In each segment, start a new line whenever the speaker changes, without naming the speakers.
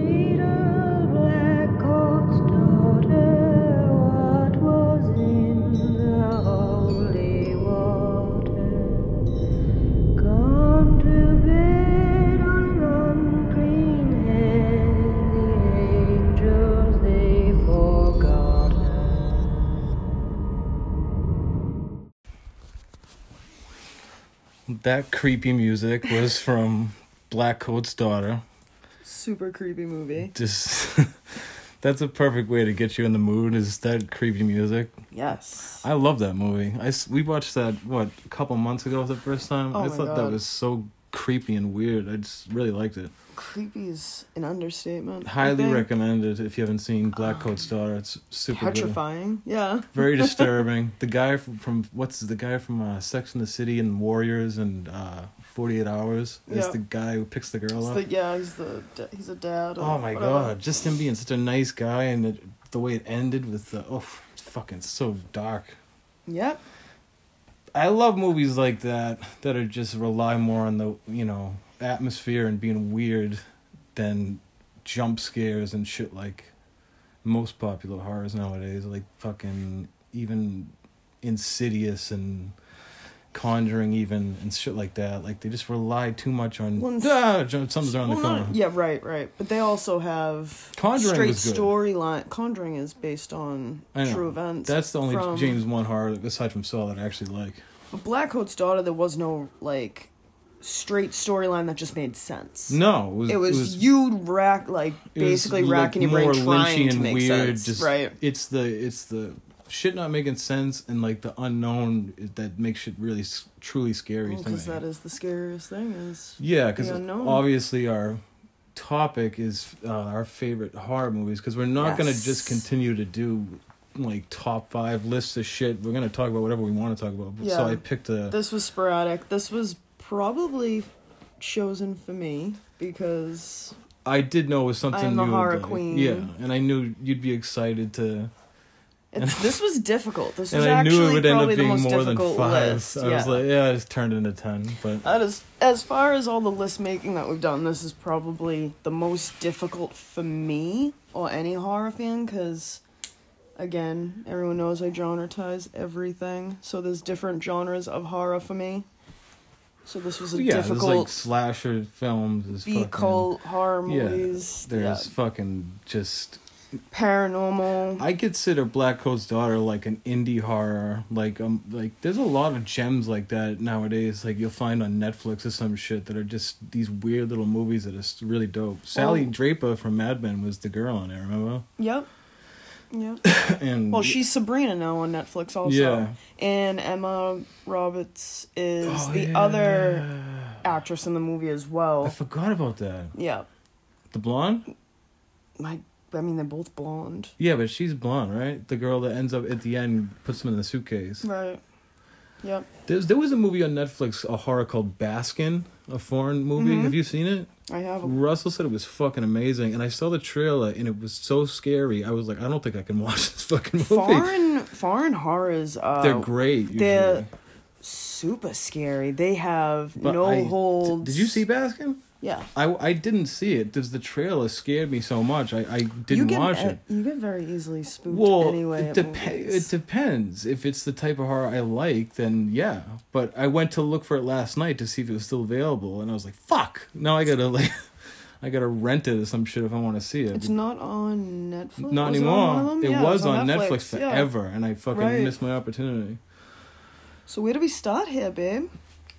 Little black coat's daughter, what was in the holy water? Gone to bed on an unclean head, the angels they forgot her.
That creepy music was from Black Coat's Daughter.
Super creepy movie.
Just that's a perfect way to get you in the mood, is that creepy music.
Yes.
I love that movie. We watched that a couple months ago for the first time.
Oh
I
my
thought that
God.
was so creepy and weird. I just really liked it.
Creepy is an understatement. I
Highly
think.
recommended if you haven't seen Black Coat's Daughter. It's super good.
Petrifying. Yeah.
Very disturbing. The guy from Sex and the City and Warriors and 48 Hours is
Yeah.
the guy who picks the girl up.
He's a dad. or
Oh my
whatever.
God! Just him being such a nice guy, and the way it ended with it's fucking so dark.
Yep.
I love movies like that are just rely more on the atmosphere and being weird than jump scares and shit like most popular horrors nowadays, like fucking even Insidious and Conjuring even and shit like that. Like they just rely too much on something's around the corner.
Yeah, right. But they also have
Conjuring
straight
was good.
storyline. Conjuring is based on
I know.
true events.
That's the only
from-
James Wan horror aside from Saw that I actually like.
But Black Coat's Daughter, there was no like straight storyline that just made sense.
No,
It was you basically racking your brain trying to make sense.
Just,
right.
It's the shit not making sense and like the unknown that makes shit really truly scary to me.
Because that is the scariest thing is
Yeah, because
the unknown.
obviously our topic is our favorite horror movies, because we're not going to
Yes.
just continue to do like top 5 lists of shit. We're going to talk about whatever we want to talk about.
Yeah.
So I picked
This was sporadic. This was probably chosen for me because
I did know it was something
I'm the
you would
horror
like.
queen.
Yeah, and I knew you'd be excited to.
this was difficult. This
And
was
I knew
actually
it would end
probably
up
the
being
most
more than
difficult
5.
list.
I was like, I just turned it into 10. But
That is, as far as all the list making that we've done, this is probably the most difficult for me or any horror fan because, again, everyone knows I genretize everything. So there's different genres of horror for me. So this was a
yeah, there's like
difficult
slasher films. There's
B
fucking,
cult horror movies.
there's fucking just.
Paranormal.
I consider Black Coat's Daughter like an indie horror. Like there's a lot of gems like that nowadays. Like you'll find on Netflix or some shit that are just these weird little movies that are really dope. Sally Draper from Mad Men was the girl on it. Remember?
Yep.
And
Well, she's Sabrina now on Netflix also.
Yeah.
And Emma Roberts is
Oh,
the
yeah.
other actress in the movie as
I
well.
forgot about that.
Yeah.
The blonde?
I mean, they're both blonde.
Yeah, but she's blonde, right? The girl that ends up at the end puts them in the suitcase.
Right. Yep.
There was a movie on Netflix, a horror called Baskin, a foreign movie.
Mhm.
Have you seen it?
I have.
Russell said it was fucking amazing, and I saw the trailer, and it was so scary. I was like, I don't think I can watch this fucking movie.
Foreign horrors.
They're great. Usually.
They're super scary. They have
But
no holds.
Did you see Baskin?
Yeah.
I didn't see it because the trailer scared me so much. I didn't watch it.
You get very easily spooked
Well,
anyway.
it depends. If it's the type of horror I like, then yeah. But I went to look for it last night to see if it was still available, and I was like, "Fuck!" Now I gotta rent it or some shit if I want to see it.
It's not on Netflix.
Not
Was it on one of
anymore.
them?
It
Yeah,
was
it's
on Netflix
yeah.
forever, and I fucking
Right.
missed my opportunity.
So where do we start here, babe?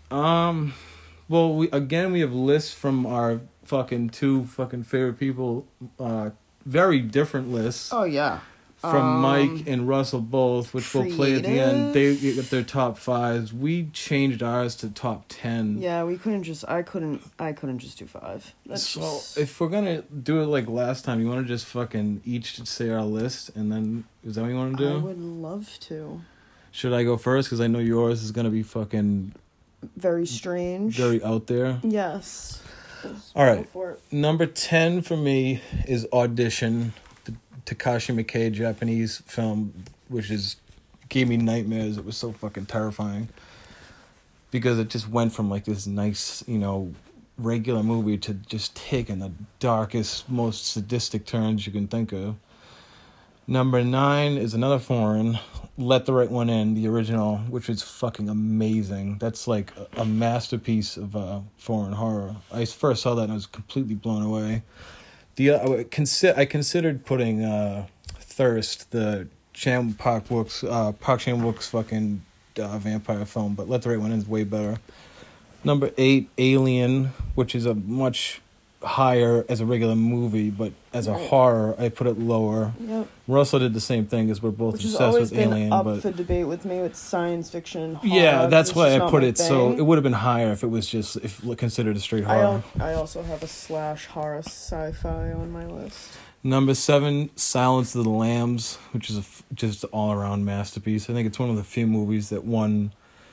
Well, we have lists from our fucking 2 fucking favorite people, very different lists.
Oh yeah.
From Mike and Russell both, which we'll play at the end. They get their top 5s. We changed ours to top 10.
Yeah, we couldn't just. I couldn't just do 5. That's
So
just.
if we're gonna do it like last time, you want to just fucking each say our list, and then is that what you want to do?
I would love to.
Should I go first? Because I know yours is gonna be fucking
Very strange.
very out there.
Yes.
All right.
Go for it.
Number 10 for me is Audition, the Takashi Miike Japanese film, which gave me nightmares. It was so fucking terrifying because it just went from like this nice, regular movie to just taking the darkest, most sadistic turns you can think of. Number 9 is another foreign, Let the Right One In, the original, which is fucking amazing. That's like a masterpiece of foreign horror. I first saw that and I was completely blown away. I considered putting Thirst, the Park Chan-wook's fucking vampire film, but Let the Right One In is way better. Number 8, Alien, which is a much higher as a regular movie, but as a horror, I put it lower.
Yep.
Russell did the same thing, as we're both
Which has
obsessed
always
with
been
Alien.
up
But
for debate with me with science fiction and horror.
yeah, that's
It's
why
just
I
not
put
my
it. So
thing.
it would have been higher if it was just considered a straight horror.
I also have a / horror sci-fi on my list.
Number 7, Silence of the Lambs, which is just all around masterpiece. I think it's one of the few movies that won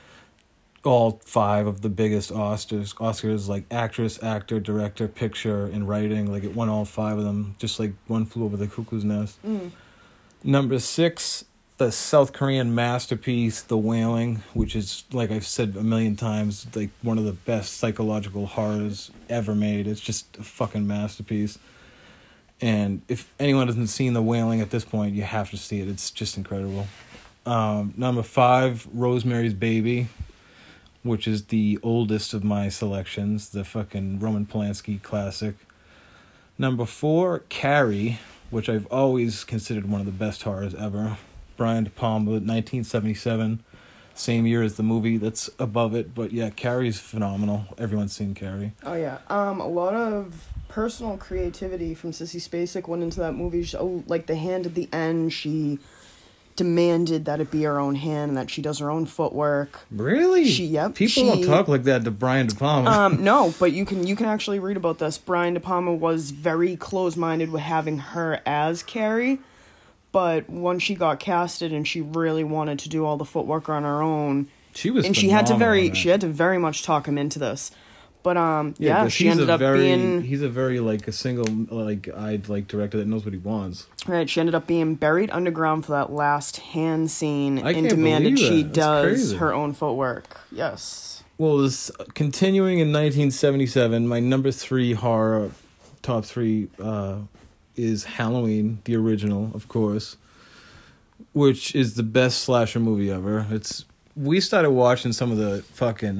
all 5 of the biggest Oscars, like actress, actor, director, picture, and writing. Like, it won all 5 of them, just like One Flew Over the Cuckoo's Nest. Number 6, the South Korean masterpiece, The Wailing, which is, like I've said a million times, like one of the best psychological horrors ever made. It's just a fucking masterpiece. And if anyone hasn't seen The Wailing at this point, you have to see it. It's just incredible. Number 5, Rosemary's Baby, which is the oldest of my selections, the fucking Roman Polanski classic. Number 4, Carrie, which I've always considered one of the best horrors ever. Brian De Palma, 1977, same year as the movie that's above it. But yeah, Carrie's phenomenal. Everyone's seen Carrie.
Oh yeah, a lot of personal creativity from Sissy Spacek went into that movie. Like the hand at the end, she demanded that it be her own hand and that she does her own footwork.
Really? People don't talk like that to Brian De Palma.
No, but you can actually read about this. Brian De Palma was very close-minded with having her as Carrie, but once she got casted and she really wanted to do all the footwork on her own,
she was,
and she had to very much talk him into this. But she ended up being...
He's a very, like, a single, like, eyed, like, director that knows what he wants.
Right, she ended up being buried underground for that last hand scene and
can't
demanded
believe
she
that. That's
does
crazy.
her own footwork. Yes.
Well, continuing in 1977, my number 3 horror, top 3, is Halloween, the original, of course, which is the best slasher movie ever. We started watching some of the fucking...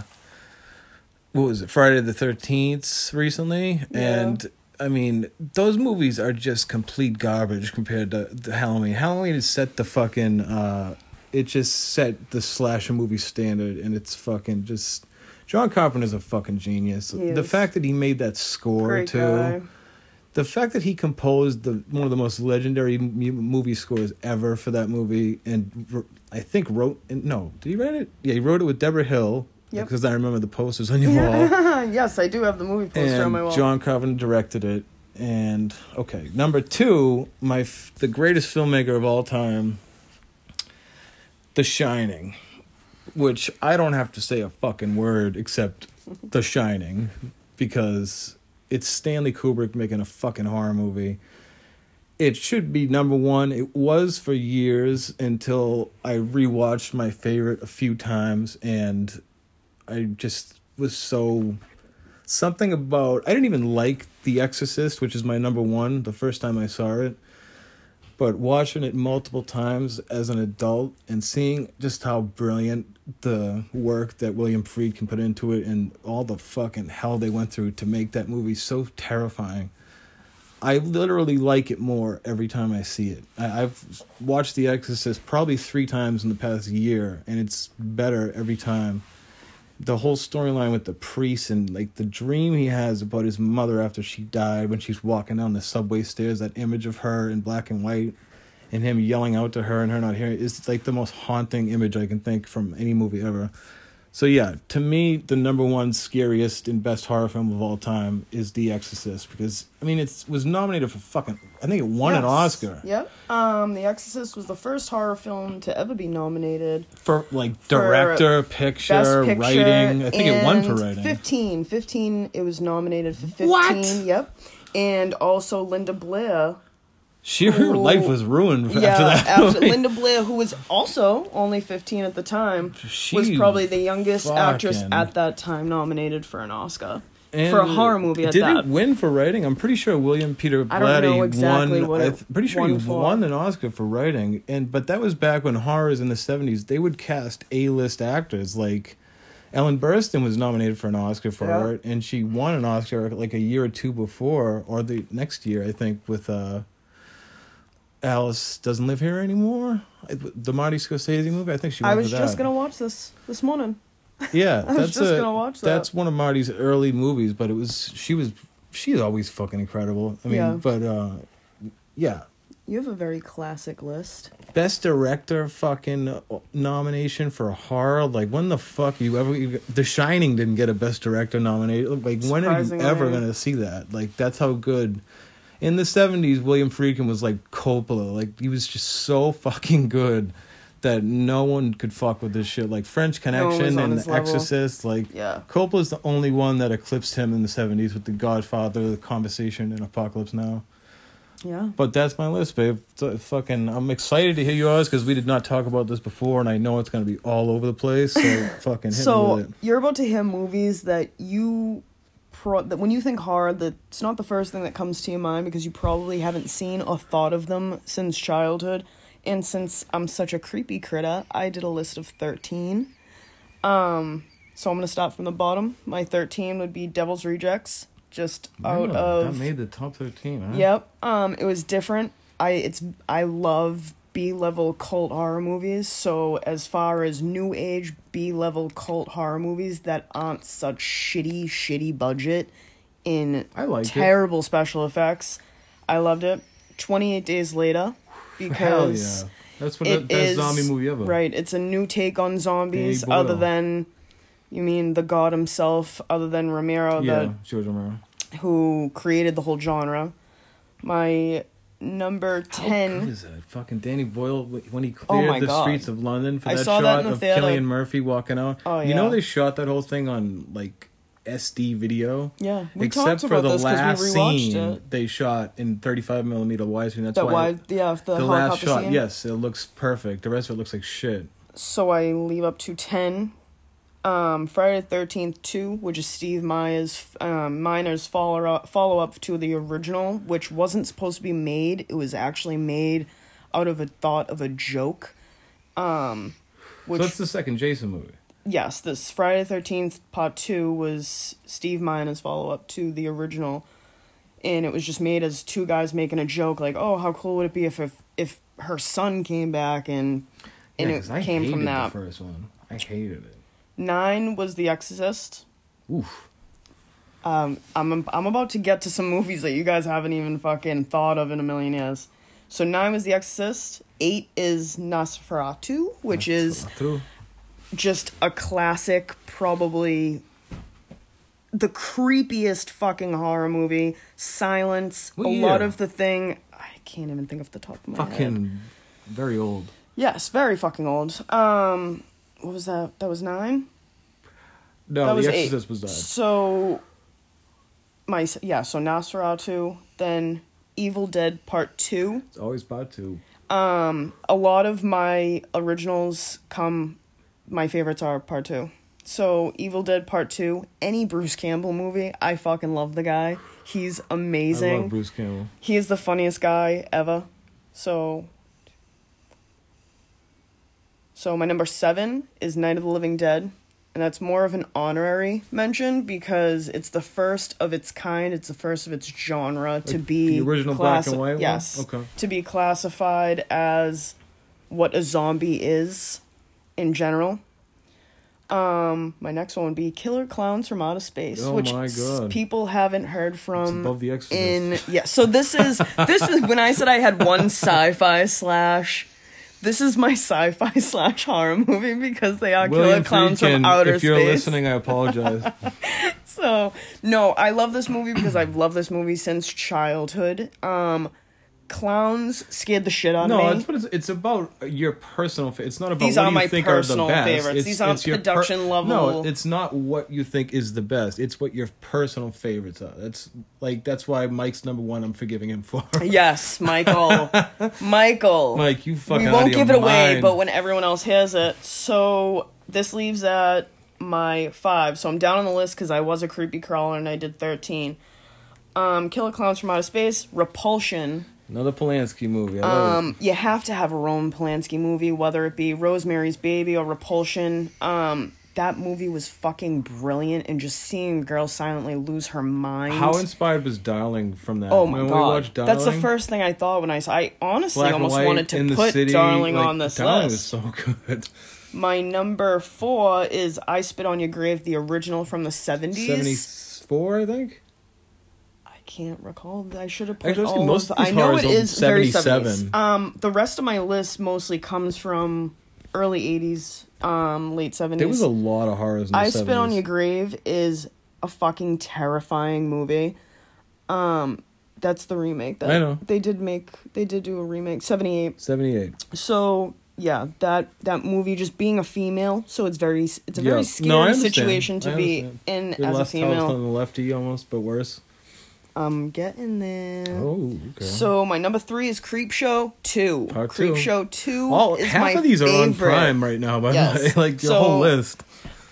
what was it, Friday the 13th recently? Yeah. And, I mean, those movies are just complete garbage compared to Halloween. Halloween has set the fucking, it just set the slasher movie standard, and it's fucking just... John Carpenter's a fucking genius. The fact that he made that score,
Great
too.
guy.
The fact that he composed one of the most legendary movie scores ever for that movie, and I think did he write it? Yeah, he wrote it with Deborah Hill.
Yep.
Because I remember the posters on your wall.
Yes, I do have the movie poster on my wall.
John Carpenter directed it. And, okay, number 2, the greatest filmmaker of all time, The Shining. Which I don't have to say a fucking word except The Shining. Because it's Stanley Kubrick making a fucking horror movie. It should be number 1. It was for years until I rewatched my favorite a few times, and I just was something about... I didn't even like The Exorcist, which is my number 1, the first time I saw it. But watching it multiple times as an adult and seeing just how brilliant the work that William Friedkin put into it and all the fucking hell they went through to make that movie so terrifying. I literally like it more every time I see it. I've watched The Exorcist probably 3 times in the past year, and it's better every time. The whole storyline with the priest and, like, the dream he has about his mother after she died when she's walking down the subway stairs, that image of her in black and white and him yelling out to her and her not hearing it, is like the most haunting image I can think from any movie ever. So yeah, to me, the number 1 scariest and best horror film of all time is The Exorcist, because, I mean, it was nominated for I think it won an Oscar.
Yep. The Exorcist was the first horror film to ever be nominated.
For, like, director, picture, writing. I think it won for writing.
15, it was nominated for 15.
What?
Yep. And also Linda Blair.
Her life was ruined after that.
Linda Blair, who was also only 15 at the time, was probably the youngest actress at that time nominated for an Oscar.
And
For a horror movie at
did
that.
it win for writing? I'm pretty sure William Peter Blatty
I don't know exactly
won.
what it
Pretty sure he
won for.
won an Oscar for writing, but that was back when horrors in the 70s. They would cast A-list actors. Like Ellen Burstyn was nominated for an Oscar for it, and she won an Oscar like a year or two before, or the next year, I think, with Alice Doesn't Live Here Anymore, the Marty Scorsese movie. I think she won
I was
for
just
that.
gonna watch this morning.
Yeah,
I was just gonna watch that.
That's one of Marty's early movies, but she's always fucking incredible. I mean,
Yeah.
but yeah.
You have a very classic list.
Best director fucking nomination for a horror. Like, when the fuck The Shining didn't get a best director nomination. Like, when are you
Surprisingly.
ever gonna see that? Like, that's how good. In the 70s, William Friedkin was like Coppola. Like, he was just so fucking good that no one could fuck with this shit. Like French
No one was
Connection
on
and
his
The
level.
Exorcist. Like,
Yeah.
Coppola's the only one that eclipsed him in the 70s with The Godfather, The Conversation, and Apocalypse Now.
Yeah.
But that's my list, babe. I'm excited to hear yours because we did not talk about this before, and I know it's going to be all over the place. So fucking hit me
So
with it.
you're about to hear movies that that when you think horror, that's not the first thing that comes to your mind because you probably haven't seen or thought of them since childhood. And since I'm such a creepy critter, I did a list of 13. So I'm gonna start from the bottom. My 13 would be Devil's Rejects, just out of.
That made the top 13, huh?
Yep. It was different. I love B-level cult horror movies. So as far as new age B-level cult horror movies that aren't such shitty budget in
I liked it.
terrible special effects, I loved it. 28 Days Later,
Hell
because
yeah. That's what
it
the best
is
zombie movie ever.
right. It's a new take on zombies,
Danny Boyle.
other than, you mean the god himself, other than Romero,
Yeah, George Romero.
who created the whole genre. My number
How
10.
good is that? Fucking Danny Boyle, when he
Oh
cleared
my
the
God.
streets of London for
I
that
saw
shot
that in the
of
theater.
Cillian Murphy walking out.
Oh,
You know
yeah.
they shot that whole thing on, like, SD video?
Yeah, we
Except
talked
for
about
the
this because
last
we rewatched
scene
it.
they shot in 35mm widescreen. That's
That
why
wide, yeah, the
the last
helicopter
shot,
scene.
yes, it looks perfect. The rest of it looks like shit.
So I leave up to 10. Friday the 13th 2, which is Steve Miner's follow-up to the original, which wasn't supposed to be made. It was actually made out of a thought of a joke. Which,
So that's the second Jason movie.
yes, this Friday the 13th Part 2 was Steve Miner's follow-up to the original. And it was just made as two guys making a joke, like, oh, how cool would it be if her son came back, and
Yeah,
it
'cause I
came from
hated
that.
the first one. I hated it.
9 was The Exorcist.
Oof.
I'm about to get to some movies that you guys haven't even fucking thought of in a million years. So 9 was The Exorcist. 8 is Nosferatu, which is
Through.
just a classic, probably the creepiest fucking horror movie. Silence.
What
a
year?
lot of the thing. I can't even think off the top of my head.
Fucking very old.
Yes, very fucking old. What was that? That was 9?
No,
That was
The
8.
Exorcist was that.
So so Nosferatu, then Evil Dead Part 2.
It's always part 2.
A lot of my originals my favorites are Part 2. So Evil Dead Part 2, any Bruce Campbell movie, I fucking love the guy. He's
I
amazing.
love Bruce Campbell.
He is the funniest guy ever. So my number 7 is Night of the Living Dead. And that's more of an honorary mention because it's the first of its kind. It's the first of its genre to
Like
be
the original black and white one?
Yes.
Okay.
To be classified as what a zombie is in general. My next one would be Killer Clowns from Outer Space,
Oh
which
my God.
people haven't heard from.
It's above The Exorcist.
So this is when I said I had one sci-fi / this is my sci-fi / horror movie because they are
William
Killer Clowns from
Friedkin,
Outer
if you're
Space.
listening, I apologize.
So, no, I love this movie because I've loved this movie since childhood. Clowns scared the shit out of
No,
me.
it's about your personal. It's not about
These
what
are
you
my
think are the
personal
best.
favorites. These aren't
your
production level.
No, it's not what you think is the best. It's what your personal favorites are. That's why Mike's number 1. I'm forgiving him for.
Yes, Michael.
Mike, you fucking.
We
out
won't
of
give
your
it away,
mind.
but when everyone else hears it. So, this leaves at my 5. So I'm down on the list because I was a creepy crawler and I did 13. Killer Clowns from Outer Space, Repulsion.
Another Polanski movie. I love it.
You have to have a Roman Polanski movie, whether it be Rosemary's Baby or Repulsion. That movie was fucking brilliant, and just seeing a girl silently lose her mind.
How inspired was Darling from that?
Oh my
When we
god,
watched Darling,
that's the first thing I thought when I saw. I honestly
Black and
almost
white
wanted
in
to
the
put
city,
Darling
like,
on this
Darling
list.
was so good.
My number 4 is I Spit on Your Grave, the original from the 70s.
74, I think.
I can't recall. I should have put
Actually,
all
most
of
of these
I know
horrors
it
are
is very
77.
70s. The rest of my list mostly comes from early 80s, late 70s.
There was a lot of horrors in the
I
70s.
Spit on Your Grave is a fucking terrifying movie. That's the remake that
I know.
they did do a remake, 78.
78.
So yeah, that movie, just being a female, so it's a very
No, I
scary
understand.
situation to
I
be
understand.
in
Your
as a
left house
female.
on the lefty almost, but worse.
I'm getting there.
Oh, okay.
So my number 3 is Creepshow 2.
Part 2.
Creepshow 2
All
is
half
my
of these are on
favorite.
Prime right now, by
Yes.
the way. Like your
So-
whole list.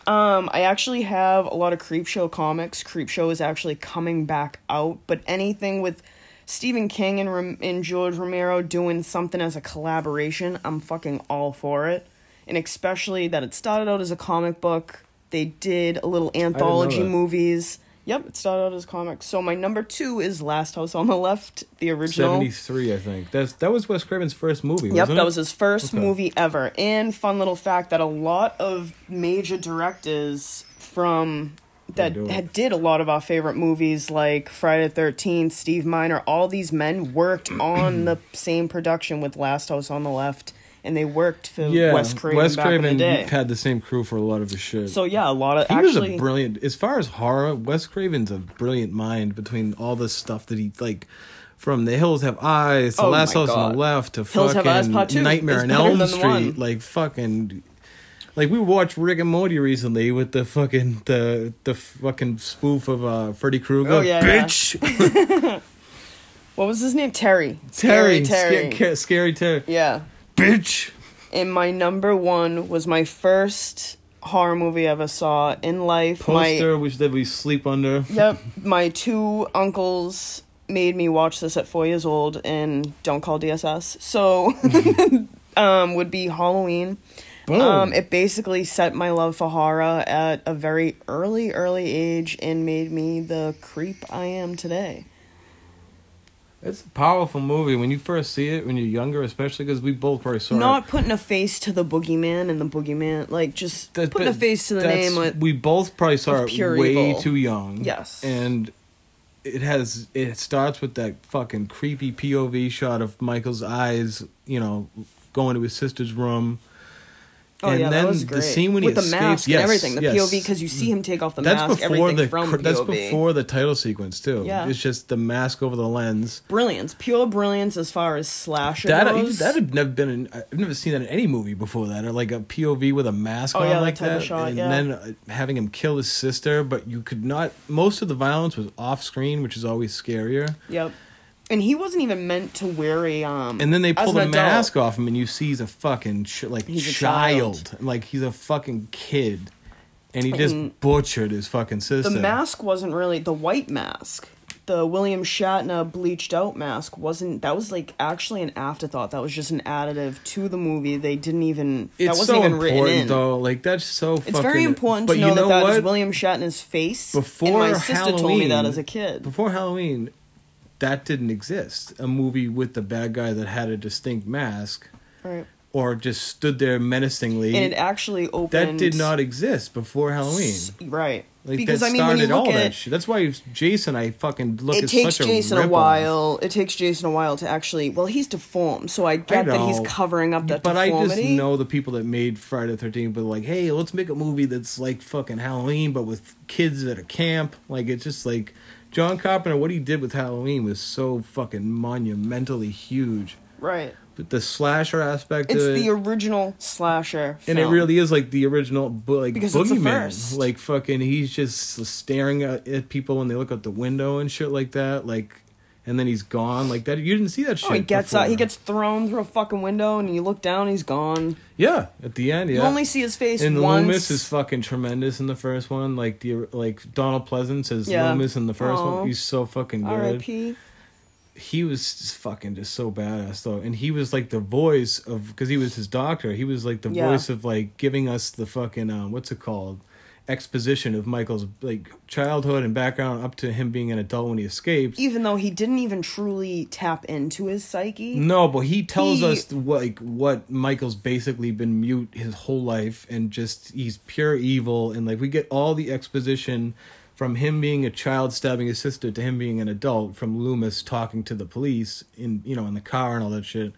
I actually have a lot of Creepshow comics. Creepshow is actually coming back out, but anything with Stephen King and George Romero doing something as a collaboration, I'm fucking all for it. And especially that it started out as a comic book. They did a little anthology
that.
movies. Yep, it started out as comics. So my number 2 is Last House on the Left, the original.
73, I think. That was Wes Craven's first movie,
Yep,
wasn't it?
that was his first
Okay.
movie ever. And fun little fact that a lot of major directors from that
do it.
did a lot of our favorite movies like Friday the 13th, Steve Miner, all these men worked on the same production with Last House on the Left, and they worked for Wes Craven back in the day.
had the same crew for a lot of his shit.
So yeah, a lot of
He was
actually
a brilliant, as far as horror, Wes Craven's a brilliant mind between all the stuff that he, like, from The Hills Have Eyes to
Oh
Last
my
House on
God.
the Left to
Hills Have Eyes
fucking
Part 2
Nightmare
is
on
better
Elm
than the one.
Street. Like, fucking, like, we watched Rick and Morty recently with the fucking, the fucking spoof of Freddy Krueger.
Oh, yeah,
Bitch!
what was his name? Terry.
Terry.
Terry.
Scary Terry.
Yeah.
Bitch!
And my number 1 was my first horror movie I ever saw in life.
Poster that we sleep under.
Yep, my 2 uncles made me watch this at 4 years old and don't call DSS. So, would be Halloween.
Boom.
It basically set my love for horror at a very early age and made me the creep I am today.
It's a powerful movie when you first see it, when you're younger, especially because we both probably saw it.
Not putting a face to the boogeyman and the boogeyman, like just
That-
putting a
but
face to the name with
we both probably saw
of
it
pure
way
evil.
too young.
Yes.
And it starts with that fucking creepy POV shot of Michael's eyes, going to his sister's room.
Oh
and
yeah,
then
that was
the
great.
scene when
with
he
the
escapes,
mask
yes,
and everything, the
yes.
POV, because you see him take off the
That's
mask,
before
everything from POV.
that's before the title sequence too.
Yeah.
It's just the mask over the lens.
Brilliance, pure brilliance as far as slasher
That
goes.
had never been. I've never seen that in any movie before that, or like a POV with a mask
Oh,
on
yeah,
like
that type
that,
of shot,
and
yeah.
then having him kill his sister. But you could not. Most of the violence was off screen, which is always scarier.
Yep. And he wasn't even meant to wear a
And then they
as
pull the
an adult.
mask off him, and you see he's a fucking
He's a
child, like he's a fucking kid, and he just
And
butchered his fucking sister.
The mask wasn't really the white mask. The William Shatner bleached out mask wasn't. That was like actually an afterthought. That was just an additive to the movie. They didn't even.
It's
that wasn't
so
even written
important
in.
though. Like that's so.
It's
fucking,
very important
but
to know
you know
that
what?
is William Shatner's face.
Before
and my sister
Halloween,
told me that as a kid.
Before Halloween, that didn't exist. A movie with the bad guy that had a distinct mask,
Right.
or just stood there menacingly.
And it actually opened.
that did not exist before Halloween.
Right.
Like
Because
that
I mean, when you
started all
look
that
at
shit. That's why Jason, I fucking look
it
at
takes
such a
Jason a
ripoff.
while. It takes Jason a while to actually. Well, he's deformed, so I get that he's
know.
covering up that
But
deformity.
I just know the people that made Friday the 13th, but like, hey, let's make a movie that's like fucking Halloween, but with kids at a camp. Like, it's just like John Carpenter. What he did with Halloween was so fucking monumentally huge.
Right.
But the slasher aspect
It's
of it,
the original slasher
and
film.
it really is like the original, like
Because it's the
boogeyman.
first.
Like fucking, he's just staring at people when they look out the window and shit like that. Like, and then he's gone like that. You didn't see that shit.
Oh, he gets
before.
out. He gets thrown through a fucking window, and you look down, he's gone.
Yeah, at the end, yeah.
You only see his face
and
once.
Loomis is fucking tremendous in the first one. Like Donald Pleasance as
Yeah.
Loomis in the first
Aw.
one. He's so fucking good.
R.I.P.
He was just so badass though, and he was like the voice of, because he was his doctor. He was like the
Yeah.
voice of like giving us the fucking what's it called, exposition of Michael's like childhood and background up to him being an adult when he escaped.
Even though he didn't even truly tap into his psyche.
No, but he tells
He-
us what Michael's basically been mute his whole life, and just he's pure evil, and like we get all the exposition from him being a child stabbing his sister to him being an adult, from Loomis talking to the police in the car and all that shit.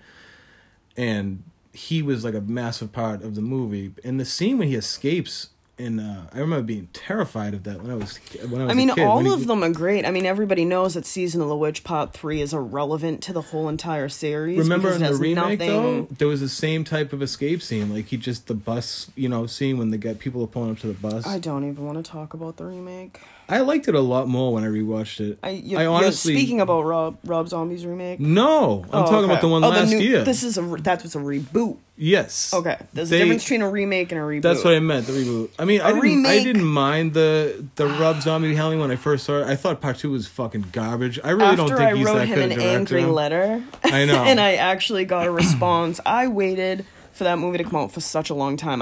And he was like a massive part of the movie. And the scene when he escapes, and I remember being terrified of that when I was
I mean,
a kid.
all
When he-
of them are great. I mean, everybody knows that Season of the Witch Part 3 is irrelevant to the whole entire series.
Remember
because
in
it
the
has
remake
nothing...
though, there was the same type of escape scene. Like the bus, scene when they get people are pulling up to the bus.
I don't even want to talk about the remake.
I liked it a lot more when I rewatched it.
You're
honestly
speaking about Rob Zombie's remake.
No, I'm
Oh,
talking
okay.
about the one
Oh,
last year.
That was a reboot.
Yes.
Okay, there's
They-
a difference between a remake and a reboot.
That's what I meant, the reboot. I mean, I
remake-
didn't mind the Rob Zombie Howling when I first saw it. I thought part 2 was fucking garbage. I really don't
After
think
I
he's
wrote
that
him
good
an
a director.
angry letter,
I know.
and I actually got a response. I waited for that movie to come out for such a long time.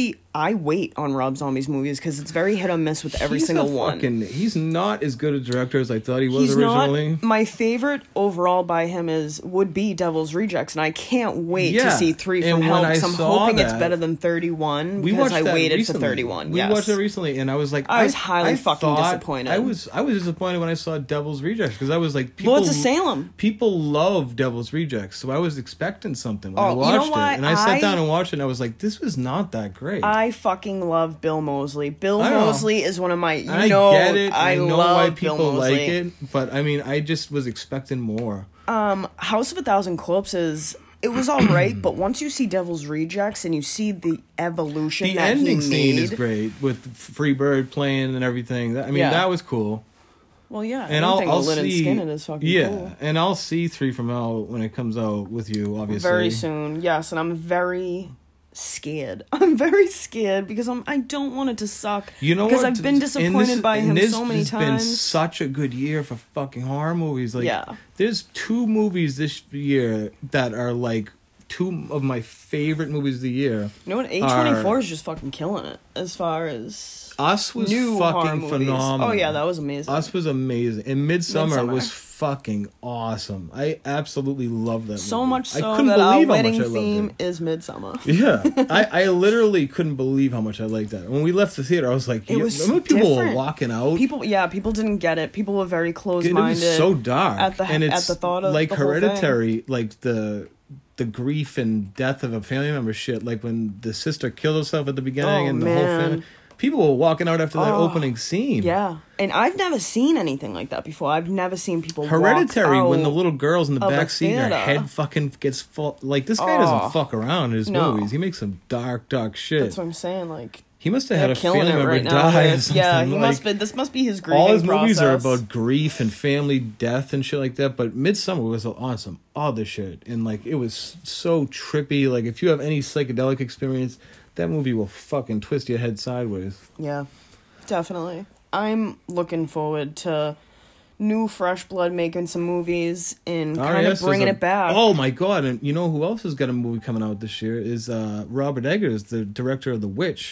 I wait on Rob Zombie's movies because it's very hit or miss with every
He's
single
a
one.
He's not as good a director as I thought he was
He's
originally.
not. My favorite overall by him would be Devil's Rejects, and I can't wait to
Yeah,
see 3
and
from
when
Hell
I
because I'm
saw
hoping it's
that-
better than 31
We
because
watched
I
that
waited
recently.
for 31.
We
Yes.
watched it recently, and I was like,
I was highly fucking
thought-
disappointed.
I was disappointed when I saw Devil's Rejects, because I was like, people,
Lords of Salem.
People love Devil's Rejects, so I was expecting something when I
Oh, you
watched
know why?
it, and I sat down and watched it, and I was like, this was not that great.
I fucking love Bill Moseley. Bill
I know.
Moseley is one of my.
And I get it. I know
love
why
Bill
people like
Moseley.
it, but I mean, I just was expecting more.
House of a Thousand Corpses. It was all right, but once you see Devil's Rejects and you see the evolution
The
that
ending
he
scene
made,
is great with Free Bird playing and everything. I mean,
Yeah.
that was cool.
well, yeah,
And
anything
I'll
with Lynyrd
see,
Skynyrd is fucking
yeah,
cool.
and I'll see 3 from Hell when it comes out with you, obviously.
Very soon, yes, and I'm very scared. I'm very scared because I don't want it to suck.
You know
because
what?
I've been disappointed by him so many
This has been
times.
such a good year for fucking horror movies. Like,
Yeah.
there's 2 movies this year that are like 2 of my favorite movies of the year.
You know what? A24 is just fucking killing it as far as
Us was
new horror
fucking
movies.
phenomenal.
Oh yeah, that was amazing.
Us was amazing. And Midsommar
Midsommar.
was fucking awesome. I absolutely love that
so
movie.
much
I
so
couldn't
that our
believe how much
wedding
I loved
theme
it.
is Midsummer.
Yeah, I literally couldn't believe how much I liked that. When we left the theater, I was like,
It was
remember people
different.
were walking out?
People didn't get it. People were very
It
closed-minded.
was so dark,
at the
and it's
at the thought of
like
the whole thing.
Hereditary, like the grief and death of a family member shit. Like when the sister killed herself at the beginning,
Oh,
and the whole
man.
family. People were walking out after that
Oh,
opening scene.
Yeah, and I've never seen anything like that before. I've never seen people
Hereditary,
walk
when the
out
little girl's in the
of a
back seat and her
theater.
head fucking gets full. Like, this guy
Oh.
doesn't fuck around in his
No.
movies. He makes some dark shit.
That's what I'm saying. Like
He must have had
they're
a
killing
family
it
member
right now.
die or
With-
something.
yeah, he
like,
must be. This must be his grieving
all his movies are
process.
about grief and family death and shit like that. But Midsummer was on some other shit, and like it was so trippy. Like if you have any psychedelic experience, that movie will fucking twist your head sideways.
Yeah, definitely. I'm looking forward to new fresh blood making some movies and kind of bringing it back.
Oh my god! And you know who else has got a movie coming out this year is Robert Eggers, the director of The Witch.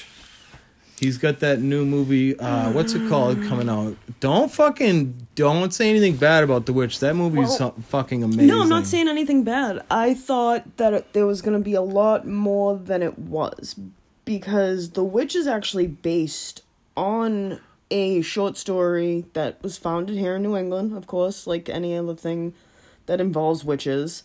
He's got that new movie. What's it called? Coming out. Don't say anything bad about The Witch. That movie's fucking amazing.
No, I'm not saying anything bad. I thought that there was going to be a lot more than it was because The Witch is actually based on a short story that was founded here in New England, of course, like any other thing that involves witches.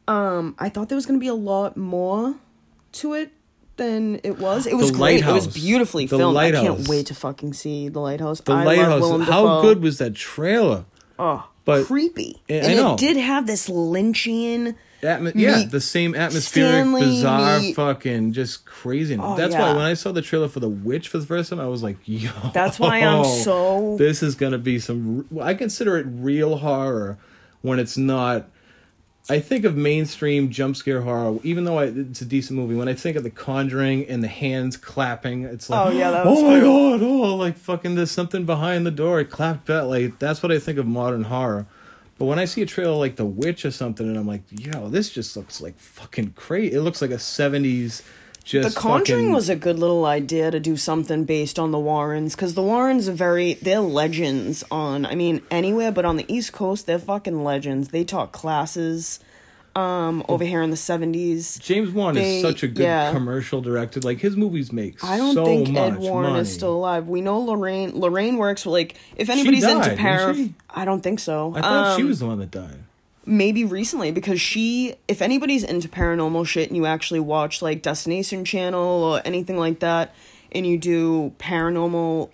I thought there was going to be a lot more to it than it was. It was
The
great. It was
Lighthouse.
beautifully
The
filmed. I
Lighthouse.
can't wait to fucking see The Lighthouse.
The
I love
Lighthouse.
Willem
How
Dafoe.
good was that trailer?
Oh,
But-
creepy.
I
And
know.
it did have this Lynchian...
Yeah, the same atmospheric,
Stanley
bizarre,
meet-
fucking just craziness.
Oh,
That's
yeah.
why when I saw the trailer for The Witch for the first time, I was like, yo.
That's why I'm so...
This is going to be some... I consider it real horror when it's not. I think of mainstream jump scare horror, even though it's a decent movie. When I think of The Conjuring and the hands clapping, it's like,
Oh, yeah, that was
oh my
cool.
god, oh, like fucking there's something behind the door. It clapped back. Like, that's what I think of modern horror. But when I see a trailer like The Witch or something, and I'm like, yo, this just looks like fucking crazy. It looks like a 70s just
The Conjuring
fucking...
was a good little idea to do something based on the Warrens, because the Warrens are they're legends on, I mean, anywhere, but on the East Coast, they're fucking legends. They taught classes over here in the 70s.
James Wan is such a good commercial director. Like, his movies make
I don't
so
think
much
Ed Warren
money.
is still alive. We know Lorraine works for, like, if anybody's
died,
into
didn't she?
I don't think so.
I thought she was the one that died.
Maybe recently, because if anybody's into paranormal shit and you actually watch like Destination Channel or anything like that, and you do paranormal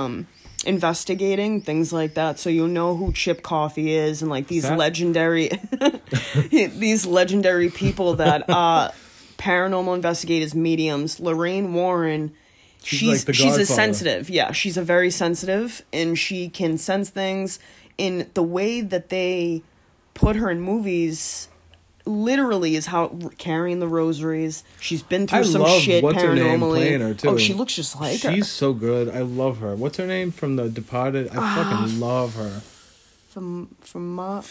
investigating, things like that, so you'll know who Chip Coffey is and like these legendary these legendary people that paranormal investigators, mediums. Lorraine Warren, she's
like the
a
Godfather.
sensitive. Yeah, she's a very sensitive, and she can sense things in the way that they put her in movies. Literally is how carrying the rosaries. She's been through some shit
what's her name
paranormally.
playing her too.
Oh, she looks just like her.
She's so good. I love her. What's her name from The Departed? I fucking love her.
From
Vera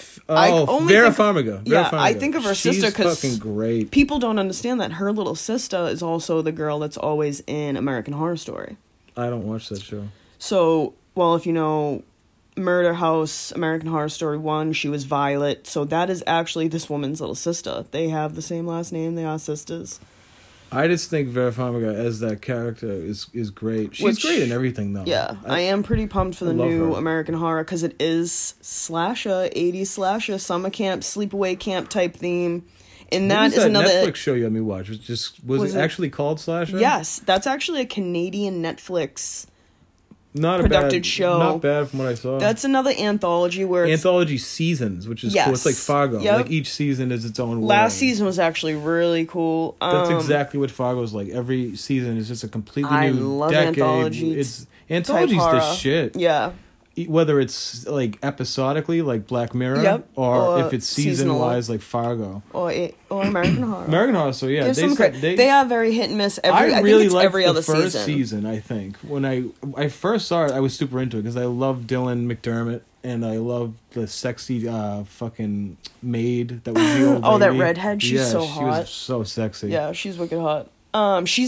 Farmiga. Vera Farmiga.
I think of her sister because
fucking great.
people don't understand that her little sister is also the girl that's always in American Horror Story.
I don't watch that show.
So, well, if you know Murder House, American Horror Story 1, she was Violet. So that is actually this woman's little sister. They have the same last name. They are sisters.
I just think Vera Farmiga as that character is great. She's great in everything, though.
Yeah, I am pretty pumped for the new American Horror because it is slasher, 80s slasher, summer camp, sleepaway camp type theme. And that is another
Netflix show you had me watch. Was it actually called Slasher?
Yes, that's actually a Canadian Netflix
not
produced show.
Not bad from what I saw.
That's another anthology where it's
anthology seasons, which is cool. It's like Fargo.
Yep.
Like each season is its own world.
Last season was actually really cool.
That's exactly what Fargo's like. Every season is just a completely
I
new
love
decade.
anthologies.
Anthologies
Type
the
horror.
shit.
Yeah.
Whether it's like episodically like Black Mirror, or if it's season wise like Fargo
or American Horror.
American Horror. So yeah,
they are very hit and miss.
I really liked
every other
the first season. I think when I first saw it, I was super into it because I love Dylan McDermott and I love the sexy fucking maid that was the old lady.
That redhead. She's so hot.
She was so sexy.
Yeah, she's wicked hot. She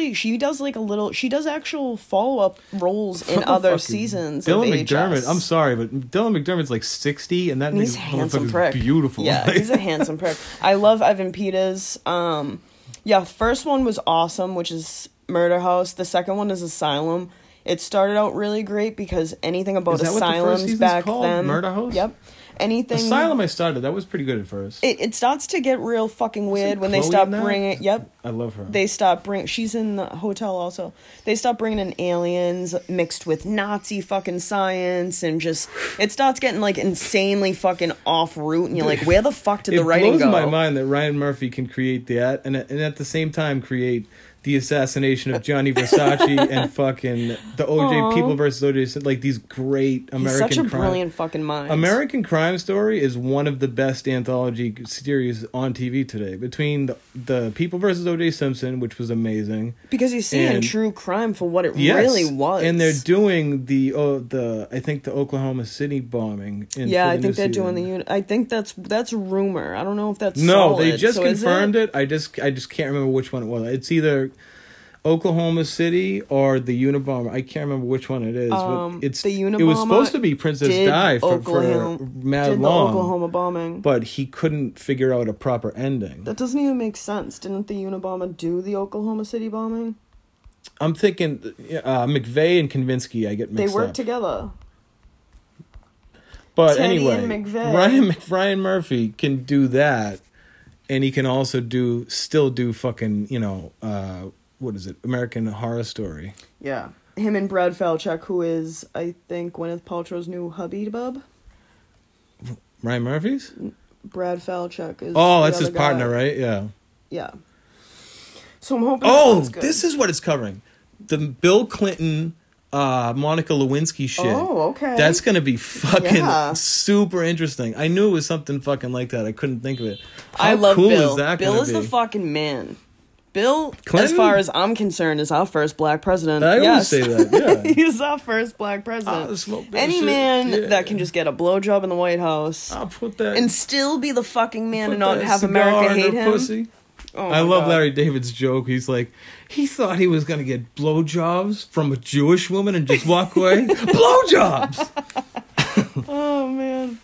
does actual follow-up roles in other seasons.
Dylan
of
McDermott,
AHS.
I'm sorry, but Dylan McDermott's like 60 and
he's a handsome prick.
Beautiful.
Yeah, he's a handsome prick. I love Evan Peters. First one was awesome, which is Murder House. The second one is Asylum. It started out really great because anything about asylums back then.
Murder House?
Yep. Anything
Asylum I started. That was pretty good at first.
It starts to get real fucking weird when they stop bringing. Yep.
I love her.
They stop bringing. She's in the hotel also. They stop bringing in aliens mixed with Nazi fucking science and just it starts getting like insanely fucking off route and you're like, where the fuck did the writing go?
It blows my mind that Ryan Murphy can create that and at the same time create the assassination of Gianni Versace and fucking the OJ People versus OJ, like these great American.
He's such a brilliant fucking mind.
American Crime Story is one of the best anthology series on TV today. Between the People versus OJ Simpson, which was amazing,
because you're seeing true crime for what it really was,
and they're doing the I think the Oklahoma City bombing.
I think they're doing the. I think that's a rumor. I don't know if that's
no.
Solid.
They just confirmed it. I just can't remember which one it was. It's either Oklahoma City or the Unabomber. I can't remember which one it is. But it's
the Unabomber.
It was supposed to be Princess Di for mad long.
The Oklahoma bombing,
but he couldn't figure out a proper ending.
That doesn't even make sense. Didn't the Unabomber do the Oklahoma City bombing?
I'm thinking McVeigh and Kavinsky. I get mixed up.
They work together.
But
Teddy
anyway,
and McVeigh.
Ryan Murphy can do that, and he can also still do fucking what is it? American Horror Story.
Yeah. Him and Brad Falchuk, who is, I think, Gwyneth Paltrow's new hubby bub.
Ryan Murphy's?
Brad Falchuk is
that's his partner, right? Yeah.
Yeah. So I'm hoping that's good.
This is what it's covering. The Bill Clinton Monica Lewinsky shit.
Oh, okay.
That's gonna be fucking
Yeah.
super interesting. I knew it was something fucking like that. I couldn't think of it.
I
How
love
cool
Bill.
is that
Bill
gonna
is
be?
the fucking man. Bill,
Clinton?
as far as I'm concerned, is our first black president.
I always
Yes.
say that. Yeah.
He's our first black president.
Ah, smoke that
Any
shit.
man
Yeah.
that can just get a blowjob in the White House
I'll put that
and still be the fucking man
put
and not
that
have
cigar
America
in
hate
her
him.
Pussy.
Oh
I
my
love
God.
Larry David's joke. He's like, he thought he was gonna get blowjobs from a Jewish woman and just walk away. Blowjobs.
Oh man.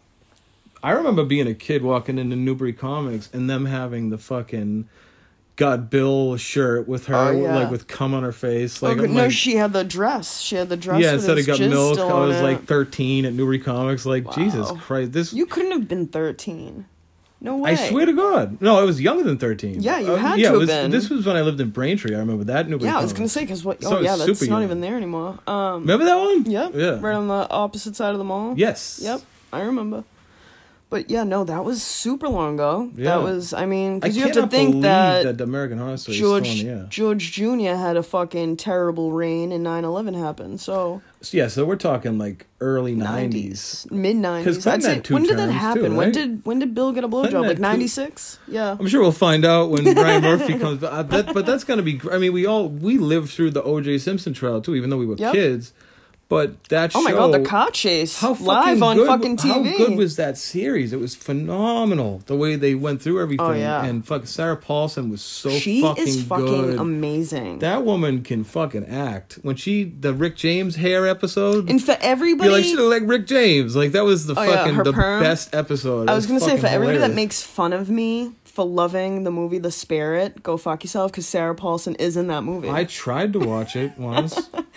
I remember being a kid walking into Newbury Comics and them having the fucking Got Bill shirt with her,
Oh, yeah.
like with cum on her face. Like,
Oh,
I'm
no,
like,
she had the dress. She had the dress.
yeah,
with
instead of
his
Got
jizz
Milk,
still
I
on
was
it.
like 13 at Newbury Comics. Like, Jesus
Wow.
Christ, this.
You couldn't have been 13. No way.
I swear to God, no, I was younger than 13.
Yeah, you had
yeah,
to
it
have
was,
been.
This was when I lived in Braintree. I remember that Newbury.
Yeah, I was
Comics.
gonna say because what?
So
Oh
I was
yeah, that's
super
not
young.
even there anymore.
Remember that one?
Yep.
Yeah.
Right on the opposite side of the mall.
Yes.
Yep. I remember. But yeah, no, that was super long ago.
Yeah.
That was, I mean,
I
because you have
cannot
to think
believe
that,
the American Horror Story is
George
still in the air.
George Jr. had a fucking terrible reign and 9/11 happened. So
Yeah, so we're talking like early 90s.
mid
'Cause
90s.
Clinton had two
When did that
terms,
happen?
too,
When
right?
did Bill get a
Clinton
blowjob?
had
Like
two-
96? Yeah.
I'm sure we'll find out when Brian Murphy comes back. But that's gonna be. I mean, we lived through the O.J. Simpson trial too, even though we were
Yep.
kids. But that show.
Oh my god, the car chase
How
live on
good,
fucking TV.
How good was that series? It was phenomenal. The way they went through everything.
Oh, yeah.
And fucking Sarah Paulson was so
She
fucking
is fucking
good.
amazing.
That woman can fucking act. When the Rick James hair episode.
And for everybody,
You're like, she looked like Rick James. Like, that was the
Oh, yeah,
fucking
her
the
perm.
best episode.
I was gonna say, for everybody that
hilarious.
makes fun of me for loving the movie The Spirit, go fuck yourself, because Sarah Paulson is in that movie.
I tried to watch it once.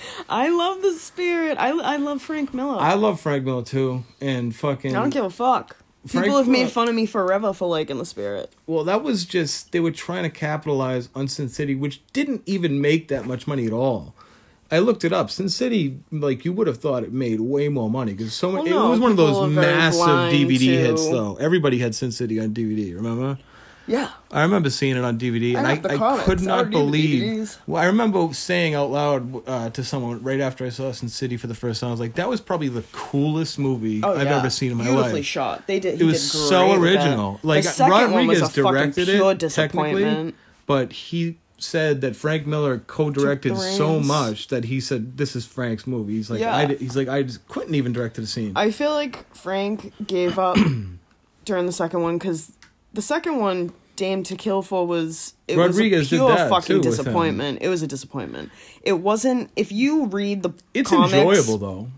I love The Spirit. I love Frank Miller.
I love Frank Miller too, and fucking.
I don't give a fuck.
Frank
People have made
Miller-
fun of me forever for liking The Spirit.
Well, that was just they were trying to capitalize on Sin City, which didn't even make that much money at all. I looked it up. Sin City, like you would have thought, it made way more money because so many.
Well, no,
it was one of those
people are very
massive
blind
DVD
to-
hits, though. Everybody had Sin City on DVD. Remember?
Yeah.
I remember seeing it on DVD, and
have the
I
comics.
could
I
not
already have the
believe.
DVDs.
Well, I remember saying out loud to someone right after I saw Sin City for the first time, I was like, "That was probably the coolest movie
Oh,
I've
yeah.
ever seen in my
Beautifully
life."
shot. They did.
It was so original. Like
the second one was
Rodriguez
a fucking
directed
pure
it technically,
disappointment.
but he said that Frank Miller co-directed
Took the
so
reins.
much that he said this is Frank's movie. He's like,
Yeah.
I just couldn't even direct the scene.
I feel like Frank gave up during the second one because the second one, Dame to Kill For, was
Rodriguez
was
did
a pure
that,
fucking
too, with him.
disappointment. It was a disappointment. It wasn't. If you read the
It's
comics,
enjoyable though.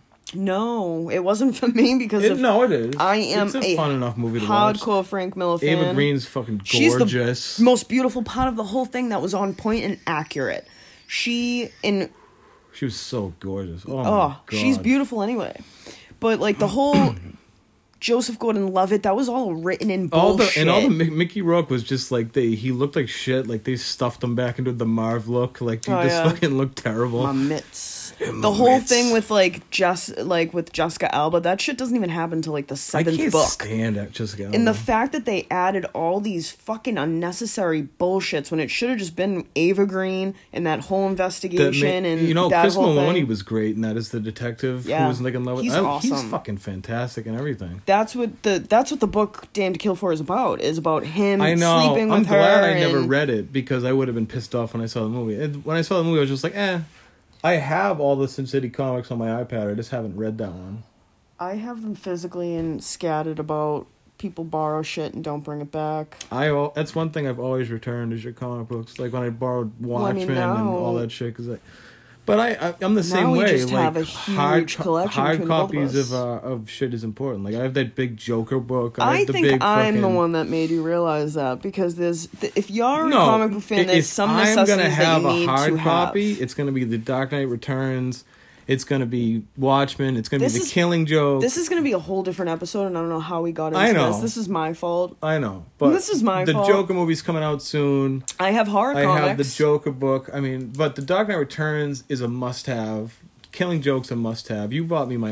No, it wasn't for me because of
No, it is.
I am
it's a fun enough movie to
hardcore
watch.
Frank Miller fan.
Ava Green's fucking
She's
gorgeous.
the most beautiful part of the whole thing that was on point and accurate. She in
She was so gorgeous. Oh, my
oh,
God.
she's beautiful anyway. But like the whole Joseph Gordon-Levitt, that was all written in bullshit.
all the Mickey Rourke was just like he looked like shit. Like they stuffed him back into the Marv look. Like he
Oh,
just
yeah.
fucking looked terrible.
My mitts. The whole thing with with Jessica Alba, that shit doesn't even happen till like the
I
seventh
can't
book.
stand it. Just
And the fact that they added all these fucking unnecessary bullshits when it should have just been Ava Green and that whole investigation and that
Chris
whole
Maloney
thing.
was great, and that is the detective
Yeah.
who was like in love with.
He's
He's
awesome.
fucking fantastic and everything.
That's what the book Damned to Kill For is about. Is about him
I know.
sleeping with
I'm
her.
glad I never
and-
read it because I would have been pissed off when I saw the movie. And when I saw the movie, I was just like, eh. I have all the Sin City comics on my iPad. I just haven't read that one.
I have them physically and scattered about. People borrow shit and don't bring it back.
That's one thing I've always returned is your comic books. Like when I borrowed
Well, I mean,
Watchmen and
now-
all that shit. But I'm the same
we
way.
just
like
have a huge collection
hard
between both of
copies
us.
of shit is important. Like I have that big Joker book.
I
have the
think
big
I'm the
fucking-
one that made you realize that because if you're a
No,
comic book fan, there's
if
some
I'm
necessities
gonna have
that you
a
need
hard
to
copy,
have.
it's gonna be the Dark Knight Returns. It's gonna be Watchmen. It's gonna
This
be The
is-
Killing Joke.
This is going to be a whole different episode, and I don't know how we got into
I know.
this. This is my fault.
I know, but
This is my
the
fault.
Joker movie's coming out soon.
I have horror
I
comics.
have the Joker book. I mean, but the Dark Knight Returns is a must-have. Killing Joke's a must-have. You bought me my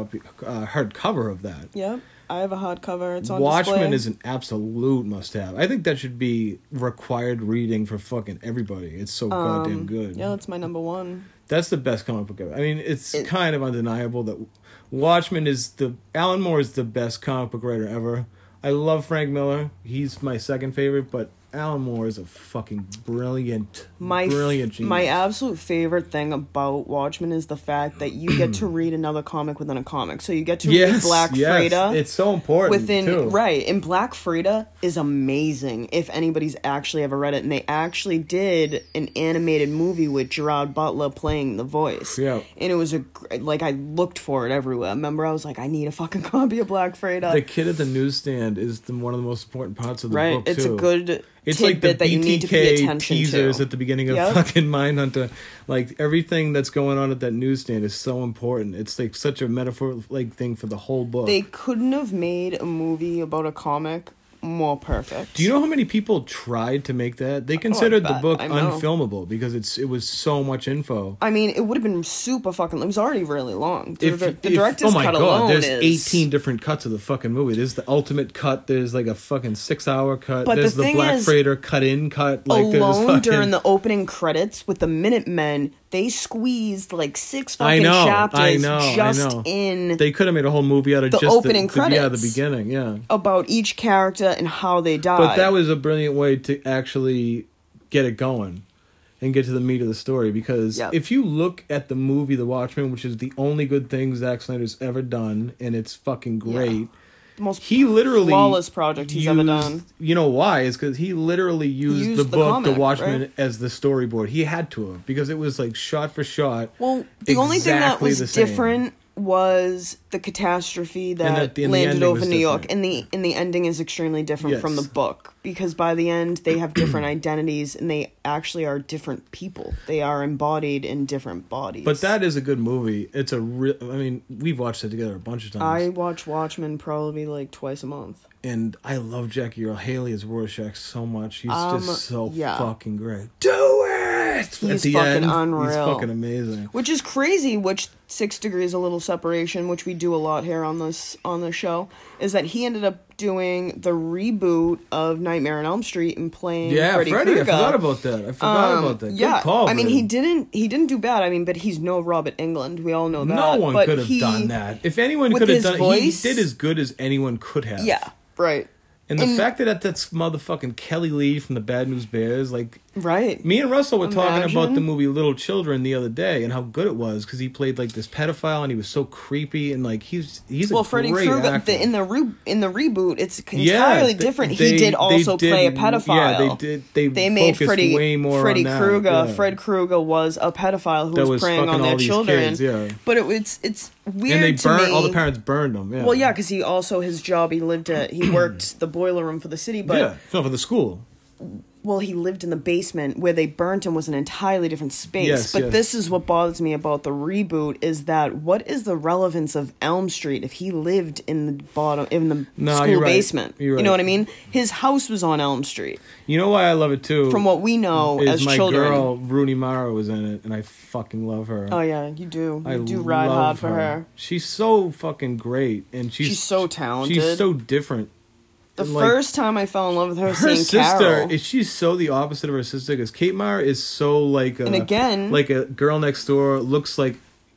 hardcover of that.
Yep. I have a hardcover. It's on
Watchmen
display.
is an absolute must-have. I think that should be required reading for fucking everybody. It's so goddamn good.
Yeah, that's my number one.
That's the best comic book ever. I mean, it's kind of undeniable that Watchmen Alan Moore is the best comic book writer ever. I love Frank Miller. He's my second favorite, but Alan Moore is a fucking brilliant genius.
My absolute favorite thing about Watchmen is the fact that you get to read another comic within a comic. So you get to read Black Frida.
It's so important too.
Right, and Black Frida is amazing if anybody's actually ever read it. And they actually did an animated movie with Gerard Butler playing the voice.
Yeah.
And it was I looked for it everywhere. Remember, I was like, I need a fucking copy of Black Frida.
The kid at the newsstand is one of the most important parts of the book too.
It's a good
It's like the
tidbit that you need to pay
BTK
attention
teasers
to.
at the beginning of fucking Mindhunter. Like, everything that's going on at that newsstand is so important. It's like such a metaphor like thing for the whole book.
They couldn't have made a movie about a comic more perfect.
Do you know how many people tried to make that? They considered the
bet.
book
I know.
unfilmable because it was so much info.
I mean, it would have been super fucking... It was already really long. The
If-
director's
oh my
cut
god,
alone
there's
is...
18 different cuts of the fucking movie. There's the ultimate cut. There's like a fucking 6-hour cut.
But
there's
the thing
Black
is,
Freighter cut-in cut. Like, there's
alone
fucking...
during the opening credits with the Minutemen, they squeezed like 6 fucking
I
chapters
know.
just in
They could have made a whole movie out of
the
just
opening
the
credits.
beginning, yeah.
about each character and how they died.
But that was a brilliant way to actually get it going and get to the meat of the story. Because if you look at the movie The Watchmen, which is the only good thing Zack Snyder's ever done, and it's fucking great.
The most
He literally
flawless project he's ever done.
You know why? Is because he literally used the book,
comic,
The Watchmen,
right?
as the storyboard. He had to have, because it was like shot for shot.
Well, the only thing that
exactly
was
the same.
different was the catastrophe that
And the
landed
ending
over
was
New York,
different.
and the ending is extremely different
Yes.
from the book, because by the end they have different identities and they actually are different people. They are embodied in different bodies.
But that is a good movie. It's a real. I mean, we've watched it together a bunch of times.
I watch Watchmen probably like twice a month.
And I love Jackie Earle Haley as Rorschach so much. He's just so
yeah.
fucking great. Do it! At
He's
the
fucking
end,
unreal.
He's fucking amazing.
Which is crazy, which 6 Degrees of Little Separation, which we do a lot here on this show, is that he ended up doing the reboot of Nightmare on Elm Street and playing Freddy
Freddie.
Krueger.
I forgot about that. Good call.
I mean,
Brandon.
he didn't do bad. I mean, but he's no Robert Englund. We all know that.
No one
But
could have done that. If anyone
with
could have
his
done it,
voice-
he did as good as anyone could have.
Yeah, right.
And the fact that that's motherfucking Kelly Lee from the Bad News Bears, like,
right.
me and Russell were talking about
Imagine.
the movie Little Children the other day and how good it was because he played like this pedophile and he was so creepy and like he's a
Freddie
great
Krueger
actor.
in the reboot, it's entirely different. He did also
they
play a
did-
pedophile.
Yeah, they did. They
made
focused way more
Freddy
on that,
Krueger.
yeah.
Fred Krueger was a pedophile who
That
was
was
preying
fucking
on their
all these
children.
kids, yeah.
But it's weird
And they
to
burned
me.
all the parents burned them. Yeah.
Well, yeah, because he also his job he worked the boiler room for the city, but
yeah, no, for the school.
well, he lived in the basement where they burnt him was an entirely different space.
Yes,
but
yes.
this is what bothers me about the reboot is that what is the relevance of Elm Street if he lived in the school
you're right.
basement?
You're
You know
right.
what I mean? His house was on Elm Street.
You know why I love it too?
From what we know
is
as
my
children.
girl Rooney Mara was in it, and I fucking love her.
Oh yeah, you do.
I
You do ride
love
hard for her.
She's so fucking great, and
She's so talented.
She's so different.
The
And, like,
first time I fell in love with her,
her
seeing
sister
Carol.
she's so the opposite of her sister because Kate Mara is so like
And again-
like a girl next door, looks like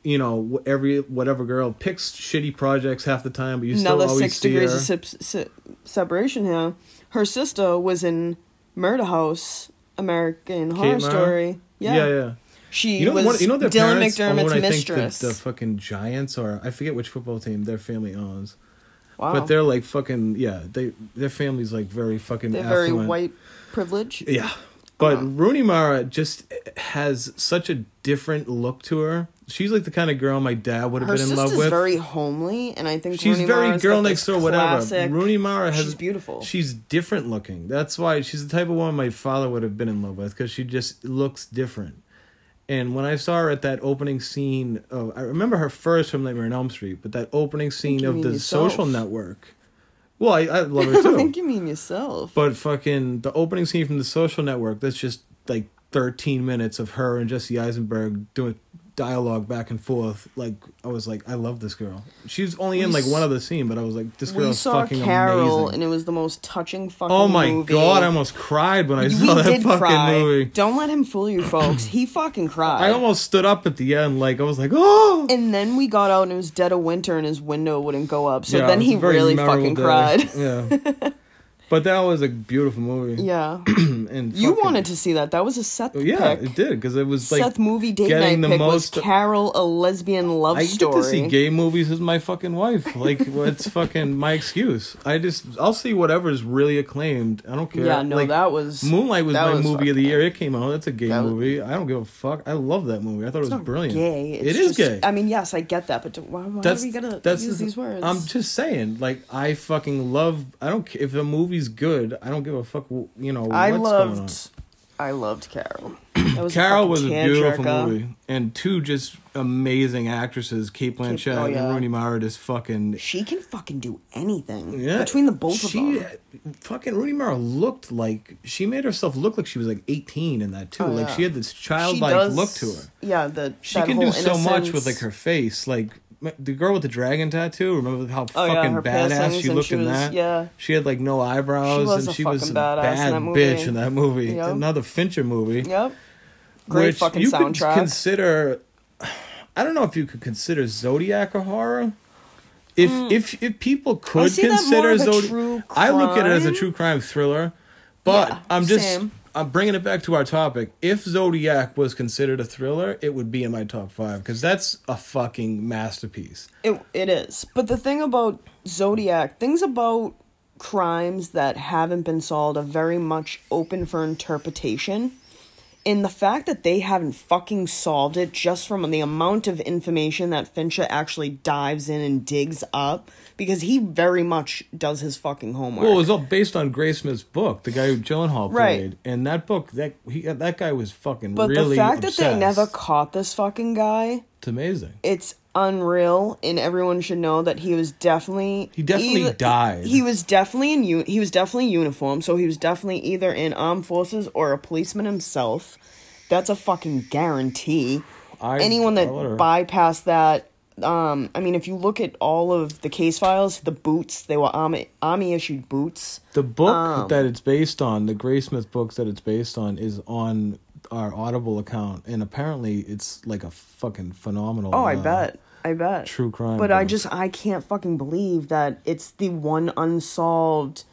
whatever girl, picks shitty projects half the time, but you still
Another
always
6
see
degrees
her.
of separation here. Her sister was in Murder House, American Horror
Mara?
Story.
Yeah.
She
You know
was
their
Dylan
parents
McDermott's
own, I
mistress.
think the fucking Giants, or I forget which football team their family owns.
Wow.
But they're like fucking their family's like very fucking
They're very
affluent.
white privilege.
Yeah. But
Uh-huh.
Rooney Mara just has such a different look to her. She's like the kind of girl my dad would have
Her
been in love
sister's
with.
very homely, and I think
She's
Rooney
very
Mara's
girl
got
next
this
door, whatever.
classic-
Rooney Mara has.
She's beautiful.
She's different looking. That's why she's the type of woman my father would have been in love with because she just looks different. And when I saw her at that opening scene I remember her first from Nightmare on Elm Street, but that opening scene
you
of
mean
the
yourself.
Social Network. Well, I love her
I
too.
think you mean yourself.
But fucking the opening scene from the Social Network, that's just like 13 minutes of her and Jesse Eisenberg dialogue back and forth. Like, I was like, I love this girl. She's only in like one other scene, but I was like, this
We
girl's
saw
fucking
Carol,
amazing.
and it was the most touching fucking
Oh my
movie.
god, I almost cried when I
We
saw that
did
fucking
cry.
movie.
Don't let him fool you, folks. He fucking cried.
I almost stood up at the end, like, I was like, oh!
And then we got out and it was dead of winter and his window wouldn't go up. So
Yeah,
then
it was
he
a very
really
memorable
fucking
day.
cried.
Yeah. But that was a beautiful movie.
Yeah.
And
You
fucking-
wanted to see that. That was a Seth
Yeah,
pick.
it did, because it was like...
Seth movie date
getting
night
the
pick
most-
was Carol, a lesbian love
I
story.
get to see gay movies with my fucking wife. Like, it's fucking my excuse. I'll see whatever's really acclaimed. I don't care.
Yeah, no,
like,
that was...
Moonlight was
that
my
was
movie of the
fucking-
year. It came out. That's a gay
That was-
movie. I don't give a fuck. I love that movie. I thought
It's
it was
not
brilliant.
gay.
It
It's
is
just-
gay.
I mean, yes, I get that, but why are we gonna use these words?
I'm just saying. Like, I fucking love. I don't care if a movie's good. I don't give a fuck. You know,
I
what's going on.
loved Carol. That was
Carol
a
was a
fucking
beautiful
tearjerker.
movie, and two just amazing actresses, Kate Blanchett
oh, yeah.
and Rooney Mara. Just fucking
She can fucking do anything.
yeah.
Between the both of them.
Fucking Rooney Mara looked like she made herself look like she was like 18 in that too.
Oh,
Like
yeah.
she had this
She
childlike
does-
look to her.
Yeah,
She
that
can
whole
do so much
innocence.
with like her face. Like the girl with the dragon tattoo. Remember how
Oh, yeah,
fucking
her
badass
piercings
she
and
looked
she
in
was-
that.
yeah.
She had like no eyebrows,
She was
and
a
she was
fucking
a
badass
bad
in that movie.
bitch in that movie.
Yep.
Another Fincher movie.
Yep. Great
which
fucking
you
soundtrack.
could consider. I don't know if you could consider Zodiac a horror. If people
I
could
see that more
consider
of a
Zodiac,
true
I look at it as a
crime.
true crime thriller. But
Yeah,
I'm bringing it back to our topic. If Zodiac was considered a thriller, it would be in my top 5 because that's a fucking masterpiece.
It is. But the thing about Zodiac, things about crimes that haven't been solved are very much open for interpretation. And the fact that they haven't fucking solved it just from the amount of information that Fincher actually dives in and digs up, because he very much does his fucking homework.
Well, it was all based on Graysmith's book, the guy who Gyllenhaal
Right.
played, and that book that guy was fucking
but
really
the fact
obsessed.
that they never caught this fucking guy,
It's amazing.
it's unreal, and everyone should know that he was definitely
died.
He was definitely he was definitely uniform, so he was definitely either in armed forces or a policeman himself. That's a fucking guarantee. Anyone that bypassed that, I mean, if you look at all of the case files, the boots, they were army issued boots.
The book that it's based on, the Graysmith books that it's based on, is on our Audible account, and apparently it's like a fucking phenomenal.
Oh, I bet.
True crime.
But
book.
I can't fucking believe that it's the one unsolved,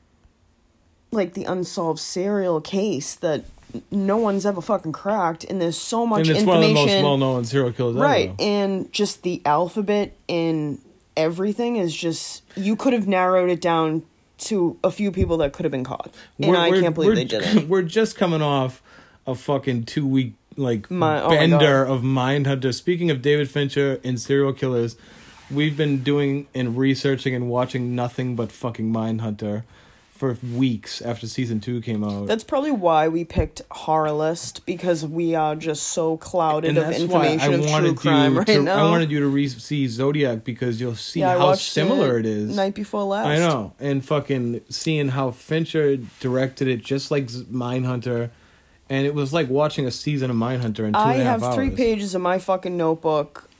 like the unsolved serial case that no one's ever fucking cracked, and there's so much
and it's
information.
one of the most well-known serial killers
Right,
ever.
and just the alphabet and everything is just, you could have narrowed it down to a few people that could have been caught. And I can't believe they didn't.
We're just coming off a fucking 2-week
oh my
bender
God.
of Mindhunter. Speaking of David Fincher and serial killers, we've been doing and researching and watching nothing but fucking Mindhunter for weeks after season 2 came out.
That's probably why we picked Horror List, because we are just so clouded
And
of
that's
information
why
of
I
true
wanted
crime
you
right
to,
now.
I wanted you to see Zodiac because you'll see
I
how
watched
similar it is.
Night before last.
I know, and fucking seeing how Fincher directed it, just like Mindhunter, and it was like watching a season of Mindhunter in 2.5 hours.
I have 3 pages of my fucking notebook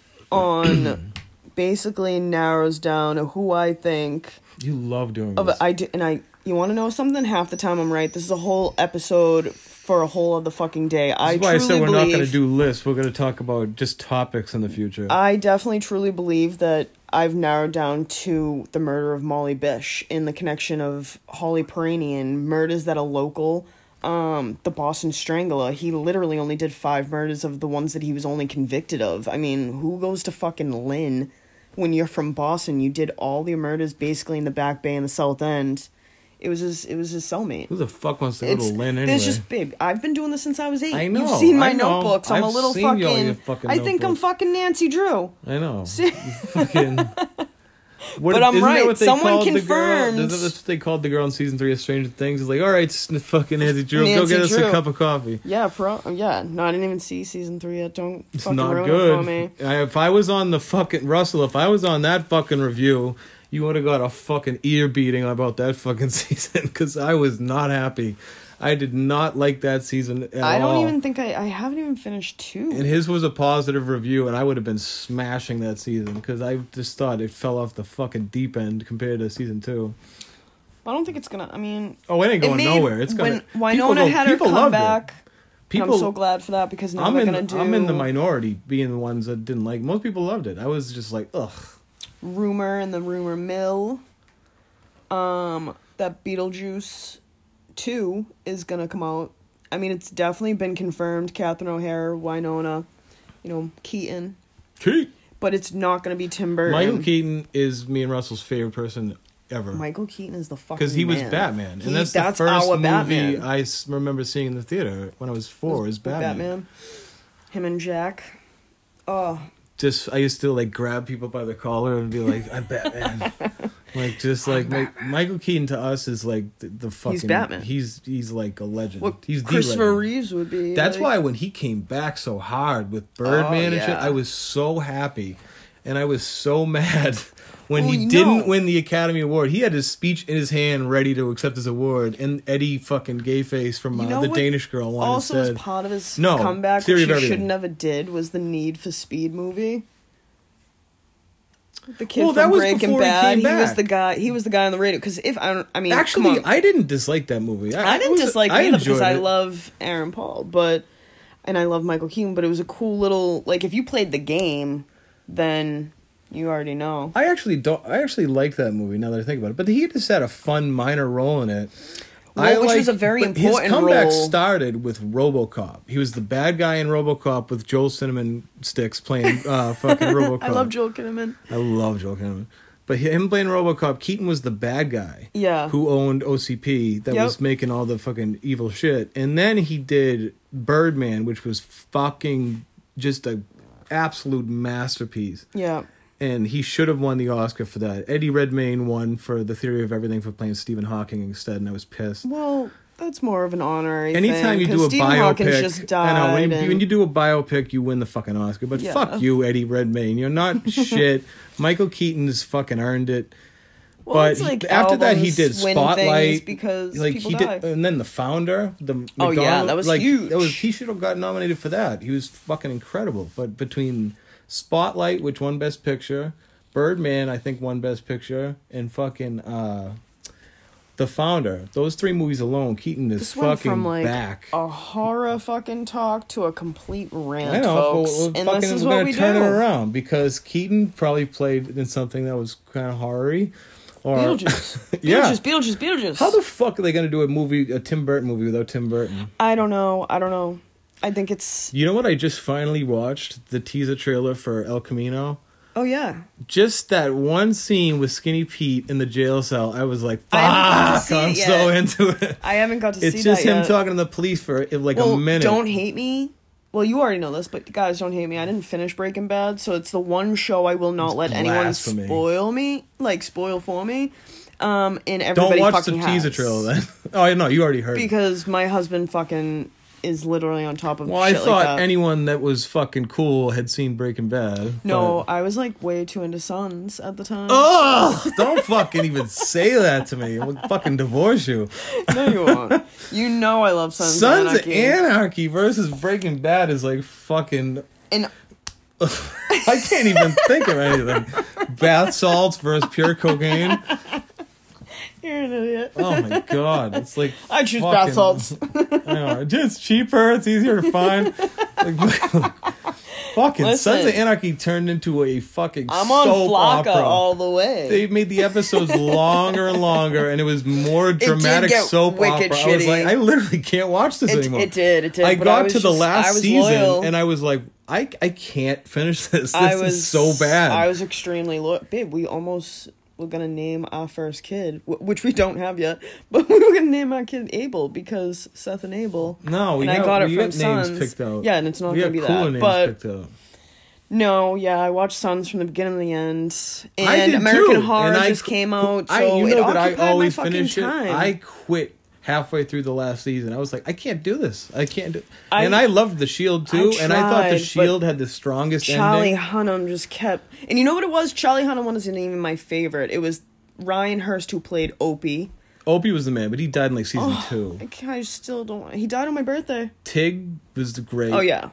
on basically narrows down who I think
You love doing
of
this.
you want to know something? Half the time I'm right. This is a whole episode for a whole other fucking day.
That's why I said we're not going to do lists. We're going to talk about just topics in the future.
I definitely truly believe that I've narrowed down to the murder of Molly Bish in the connection of Holly Perrinian, murders that are local. The Boston Strangler, he literally only did 5 murders of the ones that he was only convicted of. I mean, who goes to fucking Lynn when you're from Boston? You did all the murders basically in the Back Bay and the South End. It was his cellmate.
Who the fuck wants to go to Lynn anyway?
There's just, babe, I've been doing this since I was 8.
I know,
You've seen my
I know.
notebooks. I'm a
I've
little
seen all your fucking
I think I'm
notebooks.
fucking Nancy Drew.
I know.
See?
Fucking.
But I'm
isn't that
right.
what they
Someone
called the girl?
confirmed.
That's what they called the girl in season 3 of Stranger Things. It's like, all right, fucking Nancy Drew, go
Nancy
get us a
Drew.
cup of coffee.
Yeah, no, I didn't even see season 3 yet. Don't
It's
fucking
not
ruin it for
good.
me.
If I was on the fucking Russell, if I was on that fucking review, you would have got a fucking ear beating about that fucking season because I was not happy. I did not like that season at all.
I don't even think I haven't even finished 2.
And his was a positive review, and I would have been smashing that season because I just thought it fell off the fucking deep end compared to season 2.
I don't think it's gonna. I mean,
Oh, it ain't going nowhere. It's gonna.
when Winona had her
people
come
loved
back.
People,
And I'm so glad for that because now
I'm
they're
in.
gonna do.
I'm in the minority, being the ones that didn't like. Most people loved it. I was just like, ugh.
Rumor and the rumor mill. That Beetlejuice 2 is gonna come out. I mean, it's definitely been confirmed. Catherine O'Hara, Winona, Keaton. But it's not gonna be Tim Burton.
Michael Keaton is me and Russell's favorite person ever.
Michael Keaton is the fucking
Because he was
man.
Batman, and that's the
that's
first
our
movie
Batman.
I remember seeing in the theater when I was 4. Was Batman.
Him and Jack. Oh,
Just I used to like grab people by the collar and be like, "I'm Batman." Like just like Michael Keaton to us is like the fucking.
He's Batman.
He's like a legend.
what
He's the
Christopher
legend.
Reeves would be.
That's
like,
why when he came back so hard with Birdman and shit,
yeah.
I was so happy, and I was so mad when
Well,
he didn't win the Academy Award. He had his speech in his hand, ready to accept his award, and Eddie fucking Gayface from
You know
the
what
Danish Girl wanted
also
said,
as part of his
No,
comeback,
Theory
which
of
he should
Everything.
never did, was the Need for Speed movie. The kid
Well, that
from
was
Breaking
before he
Bad.
came
He was
back.
the guy. He was the guy on the radio. Because if I mean, come
Actually,
on.
I didn't dislike that movie.
I didn't dislike it either because
enjoyed
I
it.
love Aaron Paul, and I love Michael Keaton. But it was a cool little if you played the game, then you already know.
I actually like that movie now that I think about it. But he just had a fun minor role in it.
Well, which was a very
but
important
his comeback
role.
started with RoboCop. He was the bad guy in RoboCop with Joel Cinnamon Sticks playing fucking RoboCop.
I love Joel Kinnaman.
I love Joel Kinnaman. But him playing RoboCop, Keaton was the bad guy.
Yeah.
Who owned OCP that
Yep.
was making all the fucking evil shit. And then he did Birdman, which was fucking just a absolute masterpiece.
Yeah.
And he should have won the Oscar for that. Eddie Redmayne won for The Theory of Everything for playing Stephen Hawking instead, and I was pissed.
Well, that's more of an honorary
Anytime
thing.
you do
'cause
a
Stephen
biopic,
Hawkins just died.
I know when
and-
you do a biopic, you win the fucking Oscar. But
Yeah.
fuck you, Eddie Redmayne. You're not shit. Michael Keaton's fucking earned it.
well,
but
it's like
after that, he
albums
did
win things
Spotlight
because
like
people
he
die.
did, and then The Founder.
Oh, yeah, that was huge.
He should have got nominated for that. He was fucking incredible. But between Spotlight, which won Best Picture, Birdman, I think won Best Picture, and fucking The Founder. Those 3 movies alone, Keaton is
This went
fucking
from
back.
a horror fucking talk to a complete rant,
I know,
folks.
but
And
fucking,
this is
we're
what
gonna
we
turn
do.
it around because Keaton probably played in something that was kind of horror-y. Or
Beetlejuice.
Yeah.
Beetlejuice.
How the fuck are they gonna do a Tim Burton movie without Tim Burton?
I don't know. I think it's.
You know what? I just finally watched the teaser trailer for El Camino.
Oh yeah.
Just that one scene with Skinny Pete in the jail cell, I was like,
I haven't got to
fuck,
see
I'm
it yet.
so into it.
I haven't got to see
It's just
that
him
yet.
talking to the police for like
Well,
a minute.
don't hate me. Well, you already know this, but guys, don't hate me. I didn't finish Breaking Bad, so it's the one show I will not let anyone
blasphemy.
spoil for me. And
Don't
everybody
watch the
fucking
teaser
has.
trailer then. Oh, no, you already heard.
Because my husband fucking is literally on top of
Well, I
shit
thought
like that.
anyone that was fucking cool had seen Breaking Bad.
No,
but-
I was like way too into Sons at the time.
Oh, don't fucking even say that to me. I'll fucking divorce you.
No, you won't. You know I love Sons,
Sons
of
of Anarchy versus Breaking Bad is like fucking.
And
I can't even think of anything. Bath salts versus pure cocaine.
you're an idiot.
Oh my god, it's like
I choose
fucking-
bath salts.
I know, it's cheaper. It's easier to find. Like, fucking
Listen.
Sons of Anarchy turned into a fucking
I'm on
soap
Flocka
opera.
all the way.
They made the episodes longer and longer, and it was more dramatic
get
soap
wicked
opera. I was
shitty.
like, I literally can't watch this anymore.
It did.
I
but
got
was
to the
just- I
last
was
season,
loyal.
and I was like, I can't finish this. This
I
is so bad.
I was extremely loyal. Babe, we almost were going to name our first kid, which we don't have yet, but we were going to name our kid Abel because Seth and Abel.
No,
and
we
I got it
we
from
got names
Sons.
picked out.
Yeah, and it's not
we
going
have
to be
cooler
that.
names
But
picked out.
no, yeah, I watched Sons from the beginning to the end.
I
And
did
American
too.
Horror
And I
just
qu-
came out, so
you know
it
that I
occupied
always
my fucking
finish
time.
it. I quit halfway through the last season. I was like, I can't do this. I can't do.
I-
And I loved The Shield too, and I thought
tried,
The
but
Shield had the strongest
Charlie
ending.
Hunnam just kept... And you know what it was? Charlie Hunnam wasn't even my favorite. It was Ryan Hurst who played Opie.
Opie was the man, but he died in like season
Oh,
2.
I still don't want... He died on my birthday.
Tig was the great.
Oh, yeah.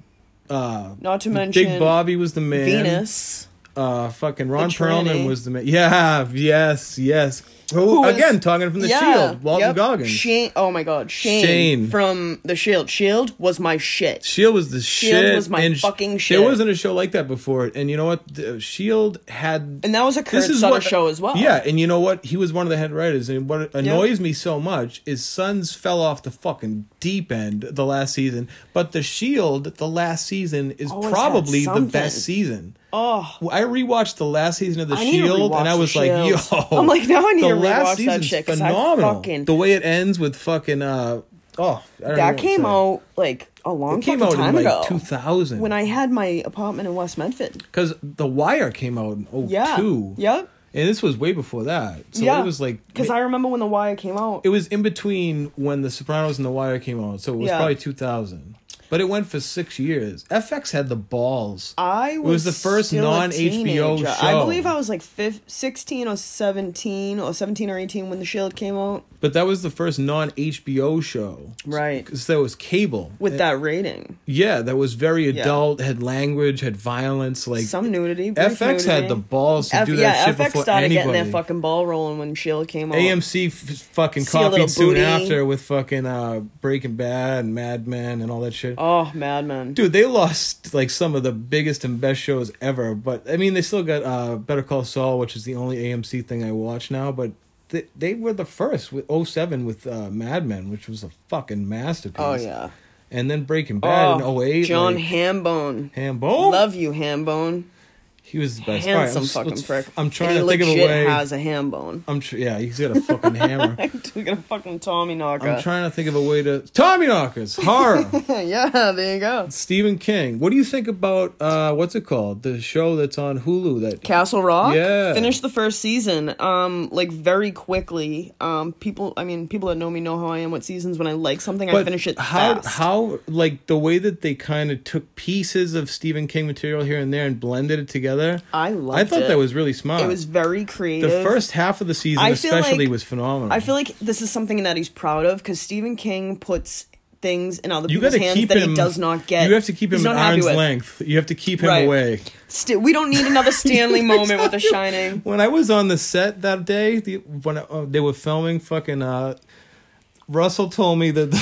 Not to mention...
Big Bobby was the man.
Venus.
Fucking Ron
The Trinity.
Perlman was the man. Yeah, yes.
Who was-
Again, talking from the Shield. Walton Goggins.
Shane. Oh my God, Shane from the Shield. Shield was my shit.
Shield was the shit.
was my fucking shit.
There wasn't a show like that before. And you know what? The Shield had...
And that was a Kurt Sutter show as well.
Yeah, and you know what? He was one of the head writers. And what annoys me so much is Sons fell off the fucking deep end the last season. But the Shield, the last season, is
Always
probably
had
the
something.
best season.
Oh,
I rewatched the last season of The
I need to
Shield,
rewatch
and I was
The
like,
Shield.
yo.
I'm like, now I need to
the last
rewatch that
season's
shit, 'cause
phenomenal.
I
The way it ends with fucking, I don't know
that
what to
came
say.
out like a long
It came
fucking
out
time
in like
ago.
2000.
When I had my apartment in West Medford.
Because The Wire came out in 2002.
Yeah. Yep.
And this was way before that. So
Yeah.
it was like...
Because I remember when The Wire came out.
It was in between when The Sopranos and The Wire came out. So it was
Yeah.
probably 2000. But it went for 6 years. FX had the balls.
I was
the first
still a
non-HBO
teenager.
show.
I believe I was like 16 or 17 or 18 when The Shield came out.
But that was the first non-HBO show.
Right.
Because there was cable.
With that rating.
Yeah, that was very
Yeah.
adult, had language, had violence. Like
Some nudity. brief
FX had
nudity.
the balls to do that shit
FX
before
started
anybody.
getting their fucking ball rolling when Shield came out.
AMC fucking
See a little
copied soon
booty.
after with fucking Breaking Bad and Mad Men and all that shit.
Oh, Mad Men.
Dude, they lost like some of the biggest and best shows ever. But I mean, they still got Better Call Saul, which is the only AMC thing I watch now. But they were the first with 07 with Mad Men, which was a fucking masterpiece.
Oh, yeah.
And then Breaking Bad in 08.
John
like,
Hambone.
Hambone?
Love you, Hambone.
He was the best.
Handsome
All right,
fucking prick.
I'm trying
And
to
he
think of a
legit
way.
has a ham bone.
Yeah, he's got a fucking hammer.
We got a fucking Tommy knocker.
I'm trying to think of a way to... Tommy Knockers! Horror!
Yeah, there you go.
Stephen King. What do you think about, what's it called? The show that's on Hulu that...
Castle Rock.
Yeah.
Finished the first season. Like very quickly. People that know me know how I am with seasons. When I like something, I finish it fast.
How, like, the way that they kind of took pieces of Stephen King material here and there and blended it together... I thought
it.
that was really smart.
It was very creative.
The first half of the season
I feel
especially
like-
was phenomenal.
I feel like this is something that he's proud of because Stephen King puts things in other
You
people's
gotta
hands
keep
that
him,
he does not get.
You have to keep him
He's
at
not happy
arm's
with.
length. You have to keep him
Right.
away.
We don't need another Stanley moment with The Shining.
When I was on the set that day, when they were filming, fucking Russell told me that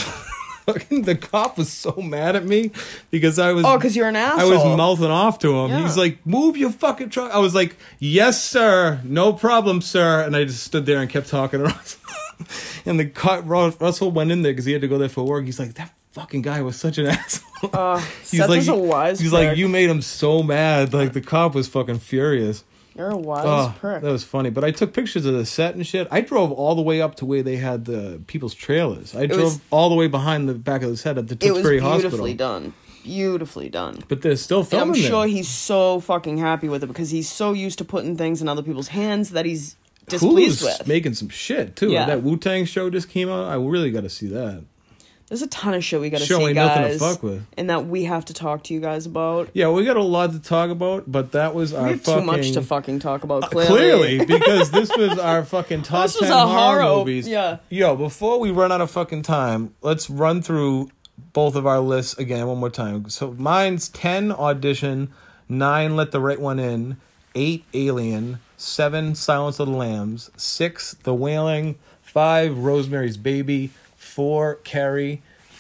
the cop was so mad at me because I was...
Oh, because you're an
I
asshole.
was mouthing off to him.
Yeah.
He's like, "Move your fucking truck." I was like, "Yes, sir. No problem, sir." And I just stood there and kept talking to Russell. And the cop, Russell went in there because he had to go there for work. He's like, "That fucking guy was such an asshole."
Seth is a wise
He's
prick.
like, "You made him so mad." Like the cop was fucking furious.
You're a wise
Oh,
prick.
that was funny. But I took pictures of the set and shit. I drove all the way up to where they had the people's trailers. I drove all the way behind the back of the set at the
It was
Tewksbury
beautifully
Hospital.
done. Beautifully done.
But they're still
And
filming
I'm sure
there.
he's so fucking happy with it because he's so used to putting things in other people's hands that he's displeased
Hulu's
with.
making some shit too.
Yeah.
That Wu-Tang show just came out. I really got to see that.
There's a ton of shit we gotta
Show
see,
ain't
guys.
nothing to fuck with.
And that we have to talk to you guys about.
Yeah, we got a lot to talk about, but that was our
We have
fucking...
too much to fucking talk about,
Clearly, because this was our fucking top
This was
10
a
horror
horror-
movies.
yeah.
Yo, before we run out of fucking time, let's run through both of our lists again one more time. So mine's 10 Audition, 9 Let the Right One In, 8 Alien, 7 Silence of the Lambs, 6 The Wailing, 5 Rosemary's Baby, 4 Carrie,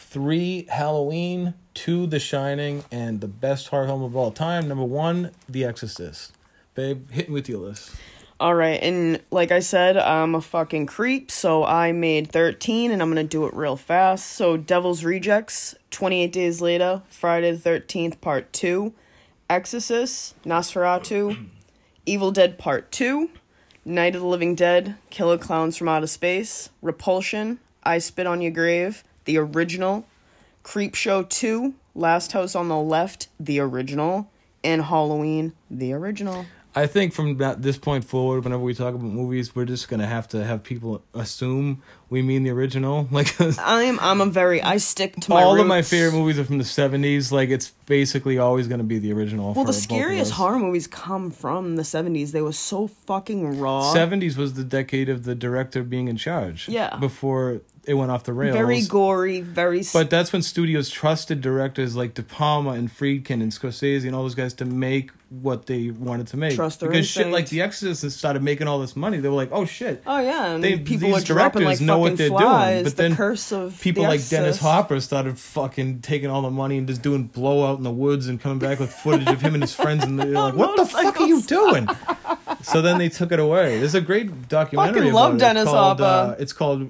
3 Halloween, 2 The Shining, and the best horror film of all time, number 1, The Exorcist. Babe, hit me with your list.
Alright, and like I said, I'm a fucking creep, so I made 13, and I'm gonna do it real fast. So, Devil's Rejects, 28 Days Later, Friday the 13th, Part 2, Exorcist, Nosferatu, Evil Dead Part 2, Night of the Living Dead, Killer Clowns from Outer Space, Repulsion, I Spit on Your Grave, the original, Creepshow 2, Last House on the Left, the original, and Halloween, the original.
I think from this point forward, whenever we talk about movies, we're just gonna have to have people assume we mean the original. Like,
I stick to my
all
roots.
of my favorite movies are from the 70s. Like, it's basically always gonna be the original.
Well,
for
the
both of
scariest
us.
horror movies come from the 70s. They were so fucking raw.
70s was the decade of the director being in charge.
Yeah.
Before it went off the rails.
Very gory, very...
But that's when studios trusted directors like De Palma and Friedkin and Scorsese and all those guys to make what they wanted to make.
Trust their
because shit
instinct.
like The Exorcist started making all this money. They were like, oh shit.
Oh, yeah, and people
these
were dropping like
directors know what
fucking
they're
flies.
doing. But
The
then
curse of
people
The
like Dennis
Exorcist.
Hopper started fucking taking all the money and just doing blowout in the woods and coming back with footage of him and his friends. And they're like, what the fuck are you doing? So then they took it away. There's a great documentary
Fucking
about
love
it.
Dennis Hopper.
It's called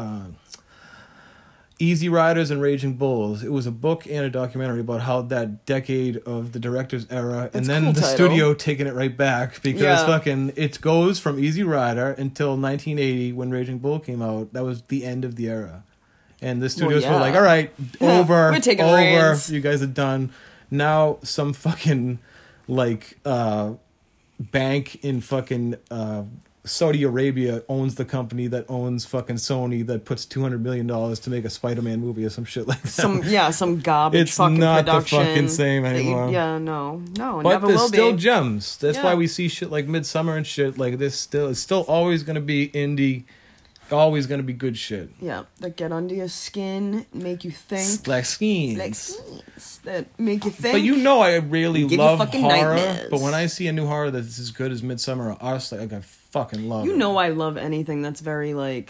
Easy Riders and Raging Bulls. It was a book and a documentary about how that decade of the director's era, and
That's a
then
cool
the
title.
studio taking it right back because
Yeah.
fucking it goes from Easy Rider until 1980 when Raging Bull came out. That was the end of the era, and the studios
yeah.
were like, "All right, over,
We're taking
over.
reins."
You guys are done." Now some fucking like bank in fucking Saudi Arabia owns the company that owns fucking Sony that puts $200 million to make a Spider-Man movie or some shit like that.
Some garbage
It's
fucking
not the
production.
fucking same
that you-
anymore.
no, it
But
never
there's
will
still
be.
gems. That's
Yeah.
why we see shit like Midsummer and shit like this. It's still always gonna be indie, always gonna be good shit.
Yeah, that get under your skin, make you think.
Like skins.
Like scenes that make you think.
But you know I really
Give you
love
fucking
horror.
nightmares.
But when I see a new horror that's as good as Midsummer or Us, like I fucking love it.
You know I love anything that's very like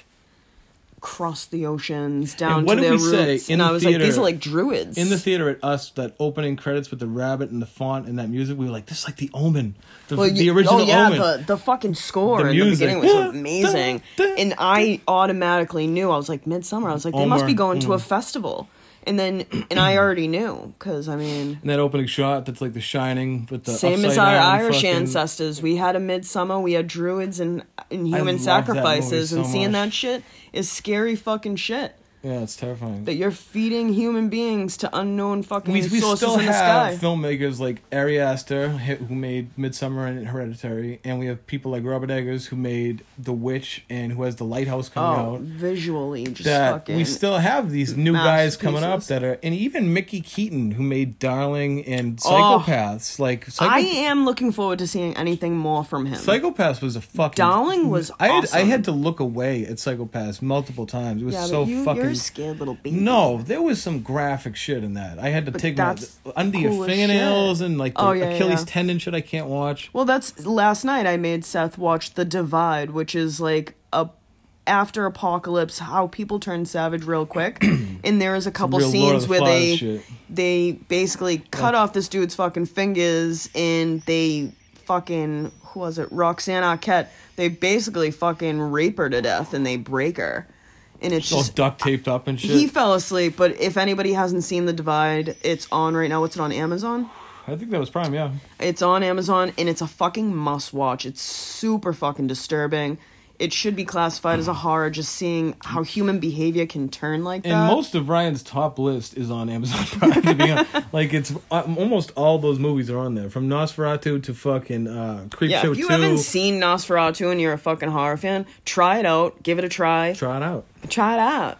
cross the oceans down
And what
to
did
their
we say
roots.
in
And
the
I was like, these
theater-
are like druids.
In the theater at Us, that opening credits with the rabbit and the font and that music, we were like, this is like the Omen. The original Omen.
the fucking score
The
in the
music.
beginning was amazing. And I automatically knew, I was like, Midsummer. I was like, they must be going to a festival. And I already knew, because, I mean...
And that opening shot that's like The Shining with the
Same as
upside
our
down
Irish
fucking-
ancestors. We had a Midsummer, we had druids and human
love that
sacrifices,
movie
and
so
seeing
much.
that shit is scary fucking shit.
Yeah, it's terrifying.
That you're feeding human beings to unknown fucking
we
sources
still
in the
have
sky.
filmmakers like Ari Aster who made Midsummer and Hereditary, and we have people like Robert Eggers who made The Witch and who has The Lighthouse coming
Oh,
out.
visually, just
That
fucking...
we still have these new guys coming up
masterpieces.
that are, and even Mickey Keaton who made Darling and
Oh.
Psychopaths. Like
I am looking forward to seeing anything more from him.
Psychopaths was a fucking.
Darling was
I
awesome.
had to look away at Psychopaths multiple times. It was
Yeah,
so
but
fucking.
you're a scared little baby.
No, there was some graphic shit in that. I had to
But
take my
that's
under your
cool as
fingernails
shit.
and like the
Oh, yeah,
Achilles
yeah.
tendon shit I can't watch.
Well, that's last night I made Seth watch The Divide, which is like a after apocalypse how people turn savage real quick. And there is a couple
Real Lord of
scenes
the
where
Flies shit.
they basically cut off this dude's fucking fingers, and they fucking, who was it, Roxanne Arquette, they basically fucking rape her to death and they break her. And it's
All
just,
duct taped up and shit.
he fell asleep, but if anybody hasn't seen The Divide, it's on right now. What's it on, Amazon?
I think that was Prime, yeah.
It's on Amazon, and it's a fucking must-watch. It's super fucking disturbing. It should be classified as a horror, just seeing how human behavior can turn like that.
And most of Ryan's top list is on Amazon Prime. To be honest. Like, it's almost all those movies are on there, from Nosferatu to fucking Creepshow
yeah,
2.
if you haven't seen Nosferatu and you're a fucking horror fan, try it out. Give it a try.
Try it out.
Try it out.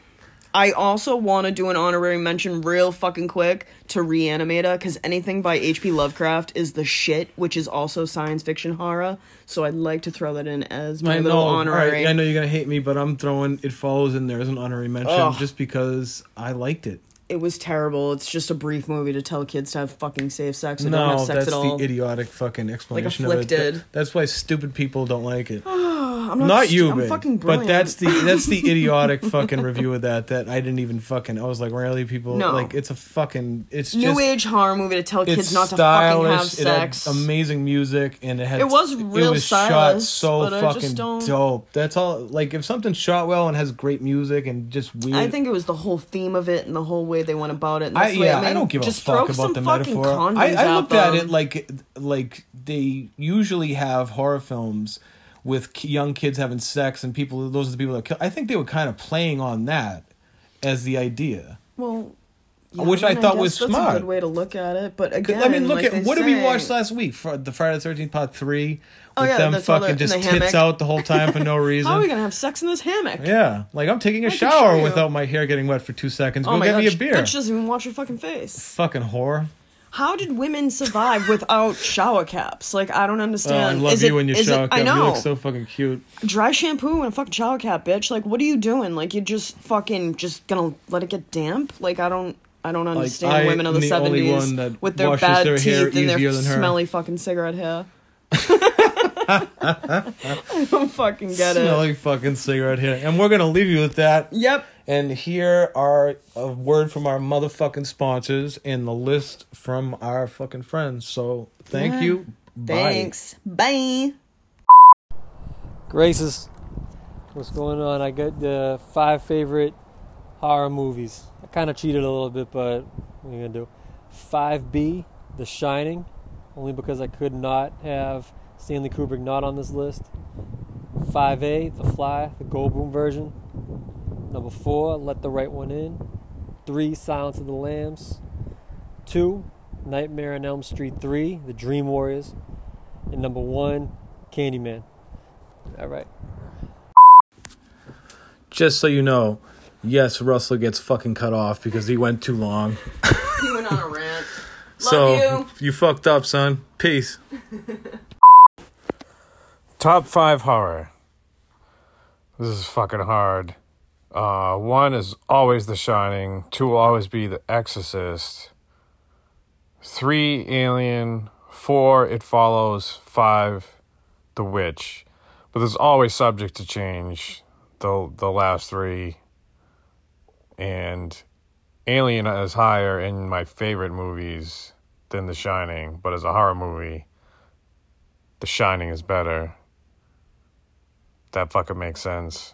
I also want to do an honorary mention real fucking quick to Reanimator, because anything by H.P. Lovecraft is the shit, which is also science fiction horror. So I'd like to throw that in as my
I know,
little
all
honorary.
right, I know you're gonna hate me, but I'm throwing It Follows in there as an honorary mention
Ugh.
just because I liked it.
It was terrible. It's just a brief movie to tell kids to have fucking safe sex and don't
No,
have sex
that's
at all.
the idiotic fucking explanation of
Flick
it.
did.
That's why stupid people don't like it.
I'm
Not you,
I'm
Big,
fucking
but
brilliant.
that's the idiotic fucking review of that I didn't even fucking. I was like, really, people?
No.
Like, it's a fucking. It's
new
just
age horror movie to tell
it's
kids not to fucking have
stylish. It had
sex.
amazing music, and it
was real
shot
stylish,
so
but I just
fucking
don't-
dope. That's all. Like, if something's shot well and has great music and just weird.
I think it was the whole theme of it and the whole way they went about it. And
I
that's the way,
I don't give a
just
fuck
throw some
about the
fucking
metaphor.
condoms
I
at
looked at
them.
it like they usually have horror films with young kids having sex and people. Those are the people that kill. I think they were kind of playing on that as the idea.
Well,
which I
mean,
thought
guess
was
that's
smart.
a good way to look at it. But again,
I mean, look
like
at
they
what did we
say-
watch last week? For the Friday the 13th Part 3
Oh,
with
yeah,
them
that's all
fucking
the- in
just
the
tits
hammock.
out the whole time for no reason.
How are we gonna have sex in this hammock?
Yeah, like I'm taking a
I can show
shower
you.
without my hair getting wet for 2 seconds.
Oh
Go
my
get
god,
me a beer.
bitch doesn't even wash your fucking face.
Fucking whore.
How did women survive without shower caps? Like, I don't
Oh, I
understand.
love
Is
you
it-
in your
is it-
shower cap.
I know.
You look so fucking cute.
Dry shampoo and a fucking shower cap, bitch. Like, what are you doing? Like, you're just fucking just gonna let it get damp? Like, I don't understand
I
women of the
am the only
70s
one that
with their
washes
bad
their hair
teeth and
easier
their
than her.
smelly fucking cigarette hair. I don't fucking get it.
Smelly fucking cigarette hair. And we're gonna leave you with that.
Yep.
And here are a word from our motherfucking sponsors and the list from our fucking friends. So thank
Yeah.
you. Bye.
Thanks. Bye.
Graces, what's going on? I got the 5 favorite horror movies. I kind of cheated a little bit, but what are you going to do? 5B, The Shining, only because I could not have Stanley Kubrick not on this list. 5A, The Fly, the Goldblum version. Number 4, Let the Right One In. 3, Silence of the Lambs. 2, Nightmare on Elm Street 3, The Dream Warriors. And number 1, Candyman. All right.
Just so you know, yes, Russell gets fucking cut off because he went too long.
He went on a rant.
So you fucked up, son. Peace.
Top 5 horror. This is fucking hard. 1 is always The Shining. 2 will always be The Exorcist. 3, Alien. 4, It Follows. 5, The Witch. But there's always subject to change. The last 3. And Alien is higher in my favorite movies than The Shining. But as a horror movie, The Shining is better. That fucking makes sense.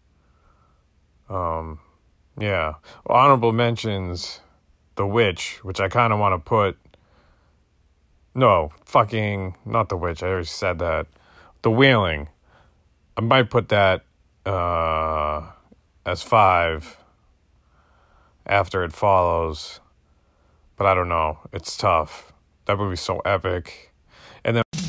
Yeah. Honorable mentions, The Witch, which I kind of want to put... No, fucking... Not The Witch, I already said that. The Wailing. I might put that as 5 after It Follows. But I don't know. It's tough. That movie's so epic. And then...